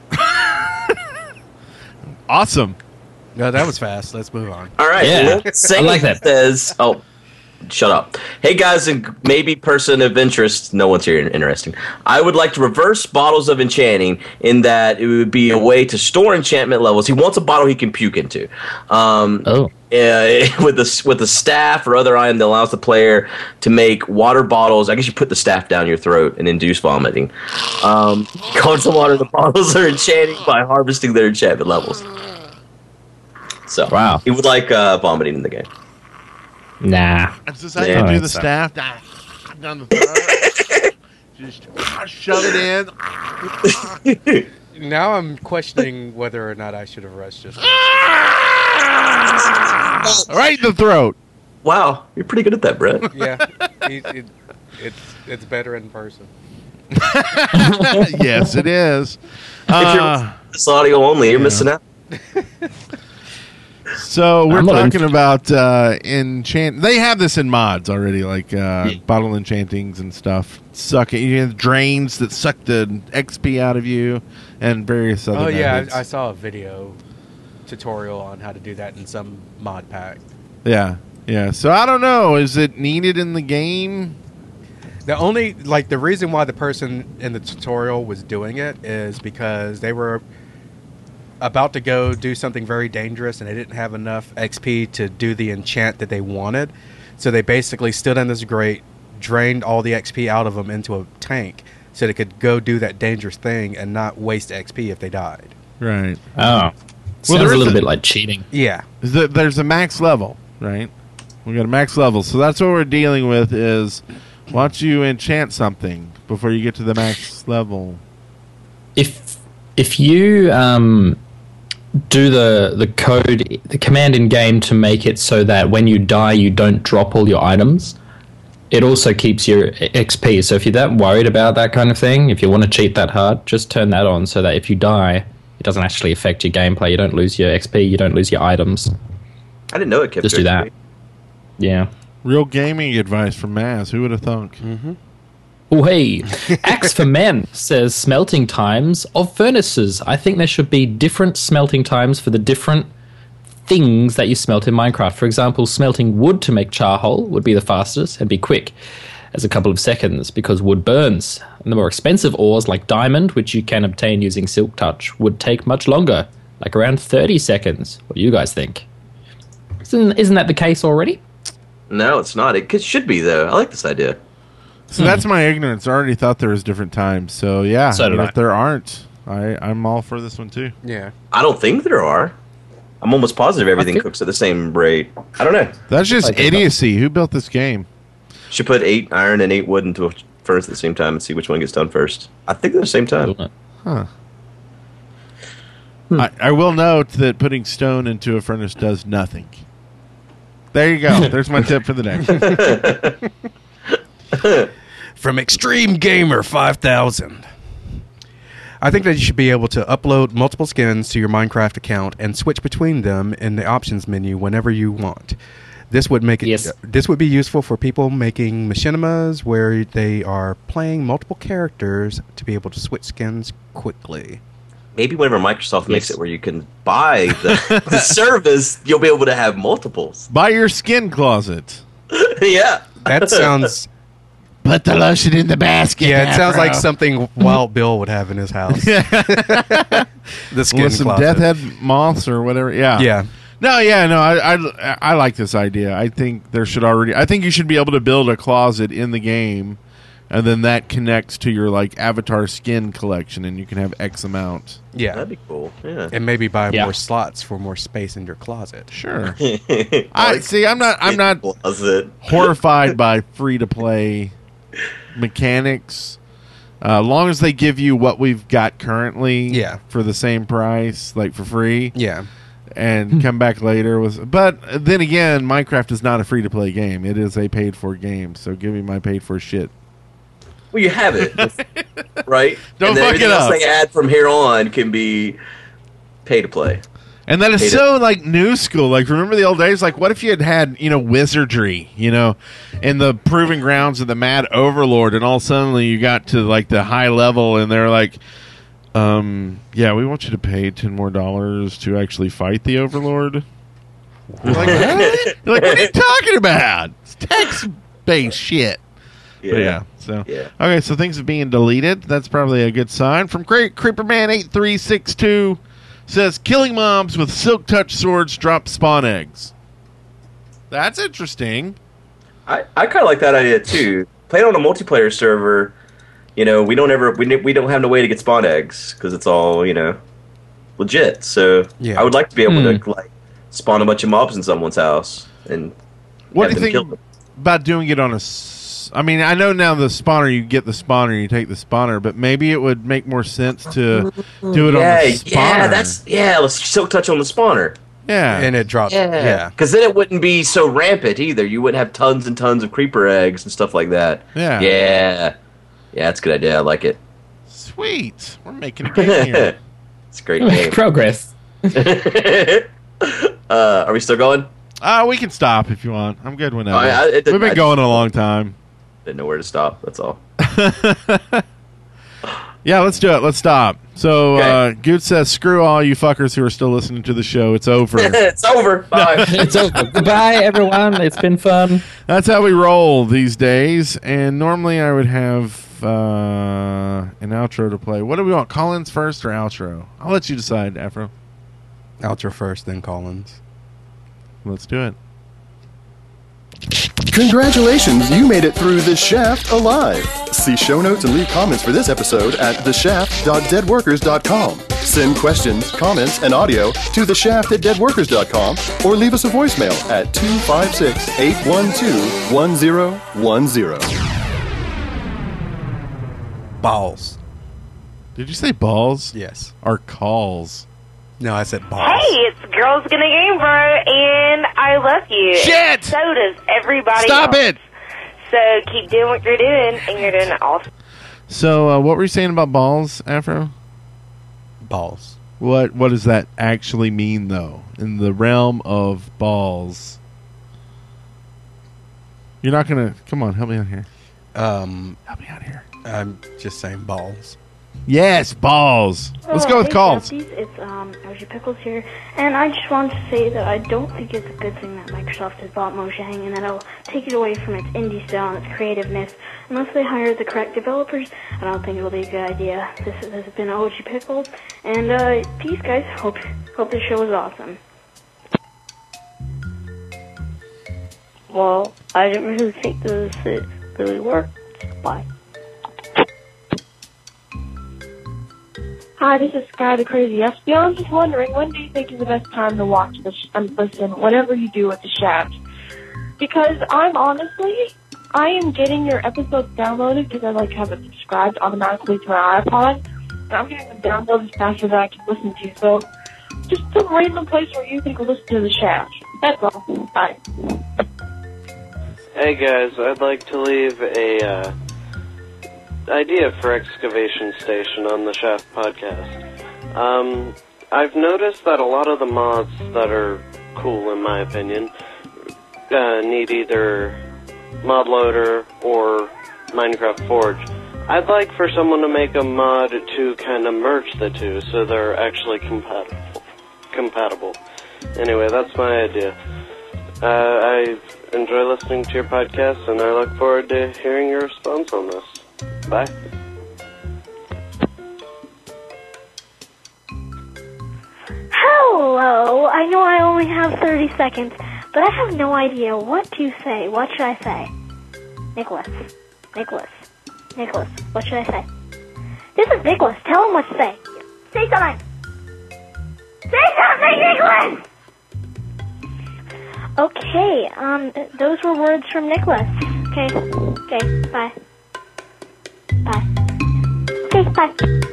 Awesome. No, that was fast. Let's move on. All right. Yeah. Well, I like that. Says, oh, shut up. Hey, guys, and maybe person of interest. No one's here interesting. I would like to reverse bottles of enchanting in that it would be a way to store enchantment levels. He wants a bottle he can puke into. With the staff or other item that allows the player to make water bottles. I guess you put the staff down your throat and induce vomiting. Cause the water, the bottles are enchanting by harvesting their enchantment levels. So, wow. He would like vomiting in the game. Nah. Is this how you do the staff? Down the throat. Just shove it in. Now I'm questioning whether or not I should have rushed just right in the throat. Wow, you're pretty good at that, Brett. Yeah, it's better in person. Yes, it is. If you're this audio only, you're missing out. So we're I'm not talking about enchant. They have this in mods already, like bottle enchantings and stuff. You have drains that suck the XP out of you, and various other. Oh yeah, methods. I saw a video tutorial on how to do that in some mod pack. Yeah. So I don't know. Is it needed in the game? The reason why the person in the tutorial was doing it is because they were about to go do something very dangerous and they didn't have enough XP to do the enchant that they wanted. So they basically stood in this grate, drained all the XP out of them into a tank so they could go do that dangerous thing and not waste XP if they died. Right. Oh. Sounds a little bit like cheating. Yeah. There's a max level, right? We got a max level. So that's what we're dealing with is once you enchant something before you get to the max level. If you do the code, the command in game to make it so that when you die you don't drop all your items, it also keeps your XP. So if you're that worried about that kind of thing, if you want to cheat that hard, just turn that on so that if you die, it doesn't actually affect your gameplay. You don't lose your XP, you don't lose your items. I didn't know it kept Just your do that. XP. Yeah. Real gaming advice from Maz. Who would have thunk? Mm-hmm. Oh, hey. Axe for Men says smelting times of furnaces. I think there should be different smelting times for the different things that you smelt in Minecraft. For example, smelting wood to make charcoal would be the fastest and be quick as a couple of seconds because wood burns. And the more expensive ores like diamond, which you can obtain using Silk Touch, would take much longer, like around 30 seconds. What do you guys think? Isn't that the case already? No, it's not. It should be, though. I like this idea. So that's my ignorance. I already thought there was different times. So yeah, So did I. if there aren't, I'm all for this one too. Yeah. I don't think there are. I'm almost positive everything cooks at the same rate. I don't know. That's just idiocy. Who built this game? Should put 8 iron and 8 wood into a furnace at the same time and see which one gets done first. I think they're the same time. Huh. I will note that putting stone into a furnace does nothing. There you go. There's my tip for the day. From Extreme Gamer 5000. I think that you should be able to upload multiple skins to your Minecraft account and switch between them in the options menu whenever you want. This would make it. This would be useful for people making machinimas where they are playing multiple characters to be able to switch skins quickly. Maybe whenever Microsoft makes it where you can buy the service, you'll be able to have multiples. Buy your skin closet. Yeah. That sounds... Put the lotion in the basket. Yeah, it sounds Afro. like something Wild Bill would have in his house. The skin With some closet. death head moths or whatever. Yeah. Yeah. No, I like this idea. I think I think you should be able to build a closet in the game, and then that connects to your like avatar skin collection, and you can have X amount. Yeah. That'd be cool. Yeah. And maybe buy more slots for more space in your closet. Sure. I'm not horrified by free to play mechanics. Long as they give you what we've got currently for the same price, like for free. Yeah. And come back later with, but then again, Minecraft is not a free to play game. It is a paid for game. So give me my paid for shit. Well, you have it, right? Don't and then fuck everything it else up. they add from here on can be pay to play. And that is Pay to- so like new school. Like remember the old days? Like what if you had wizardry, in the proving grounds of the Mad Overlord, and all suddenly you got to like the high level, and they're like, yeah, we want you to pay $10 more to actually fight the Overlord. You're like, what? You're like, what are you talking about? It's text-based shit. Yeah. Okay, so things are being deleted. That's probably a good sign. From Creeperman8362 says, killing mobs with silk touch swords drop spawn eggs. That's interesting. I kind of like that idea too. Playing on a multiplayer server, we don't have no way to get spawn eggs because it's all legit. So I would like to be able to like spawn a bunch of mobs in someone's house and What have do you them kill think them. about doing it on a... I mean, I know now the spawner, you get the spawner, you take the spawner, but maybe it would make more sense to do it on the spawner. Let's silk touch on the spawner. Yeah. And it drops. Yeah. Because then it wouldn't be so rampant either. You wouldn't have tons and tons of creeper eggs and stuff like that. Yeah. Yeah, that's a good idea. I like it. Sweet. We're making a game here. It's a great game. Progress. Are we still going? We can stop if you want. I'm good whenever. It didn't- We've been going a long time. Didn't know where to stop. That's all. Yeah, let's do it. Let's stop. So, Goot says, screw all you fuckers who are still listening to the show. It's over. It's over. Bye. It's over. Goodbye, everyone. It's been fun. That's how we roll these days. And normally I would have an outro to play. What do we want? Collins first or outro? I'll let you decide, Afro. Outro first, then Collins. Let's do it. Congratulations, you made it through The Shaft alive. See show notes and leave comments for this episode at theshaft.deadworkers.com. Send questions, comments, and audio to theshaft@deadworkers.com or leave us a voicemail at 256-812-1010. Balls. Did you say balls? Yes. Or calls? No, I said balls. Hey, it's Girls Gonna Game Bro, and I love you. Shit! So does everybody Stop else. it! So keep doing what you're doing, and you're doing it awesome. So, what were you saying about balls, Afro? Balls. What does that actually mean, though, in the realm of balls? You're not gonna... Come on, help me out here. Help me out here. I'm just saying balls. Yes, balls. Let's go with hey, calls. Softies, it's OG Pickles here, and I just wanted to say that I don't think it's a good thing that Microsoft has bought Mojang, and that it'll take it away from its indie style and its creativeness. Unless they hire the correct developers, I don't think it'll be a good idea. This has been OG Pickles, and peace, guys. Hope this show is awesome. Well, I didn't really think this really worked. Bye. Hi, this is Sky the Crazy SBO. I'm just wondering, when do you think is the best time to watch and listen, whatever you do with the Shaft? Because I am getting your episodes downloaded because I have it subscribed automatically to my iPod, and I'm getting them downloaded faster than I can listen to. So, just some random place where you can listen to the Shaft. That's all. Bye. Hey guys, I'd like to leave a idea for Excavation Station on the Shaft podcast. I've noticed that a lot of the mods that are cool, in my opinion, need either ModLoader or Minecraft Forge. I'd like for someone to make a mod to kind of merge the two so they're actually compatible. Anyway, that's my idea. I enjoy listening to your podcast, and I look forward to hearing your response on this. Bye. Hello! I know I only have 30 seconds, but I have no idea what to say. What should I say? Nicholas, what should I say? This is Nicholas. Tell him what to say. Say something! Say something, Nicholas! Okay, those were words from Nicholas. Okay, bye. Bye. Okay, bye.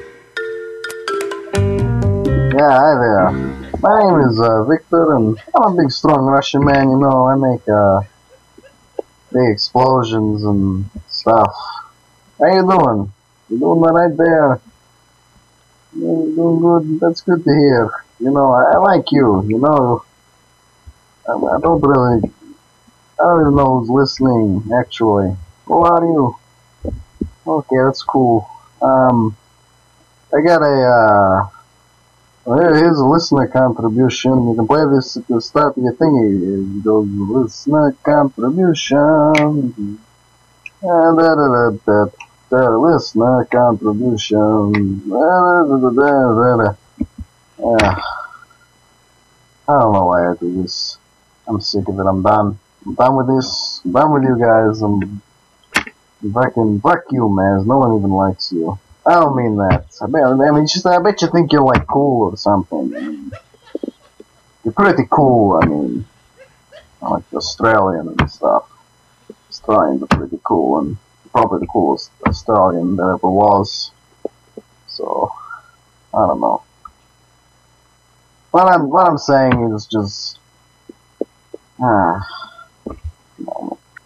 Yeah, hi there. My name is Victor, and I'm a big, strong Russian man, you know. I make big explosions and stuff. How you doing? You doing all right there? You doing good? That's good to hear. You know, I like you, you know. I don't even know who's listening, actually. Who are you? Okay, that's cool. I got here's a listener contribution. You can play this at the start of your thingy. It goes, listener contribution. Listener contribution. I don't know why I do this. I'm sick of it. I'm done. I'm done with this. I'm done with you guys. Fuck you, man. No one even likes you. I don't mean that. I bet you think you're cool or something. I mean, you're pretty cool. I mean, like Australian and stuff. Australians are pretty cool, and probably the coolest Australian there ever was. So, I don't know. What I'm saying is just, no.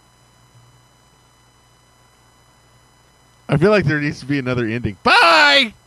I feel like there needs to be another ending. Bye!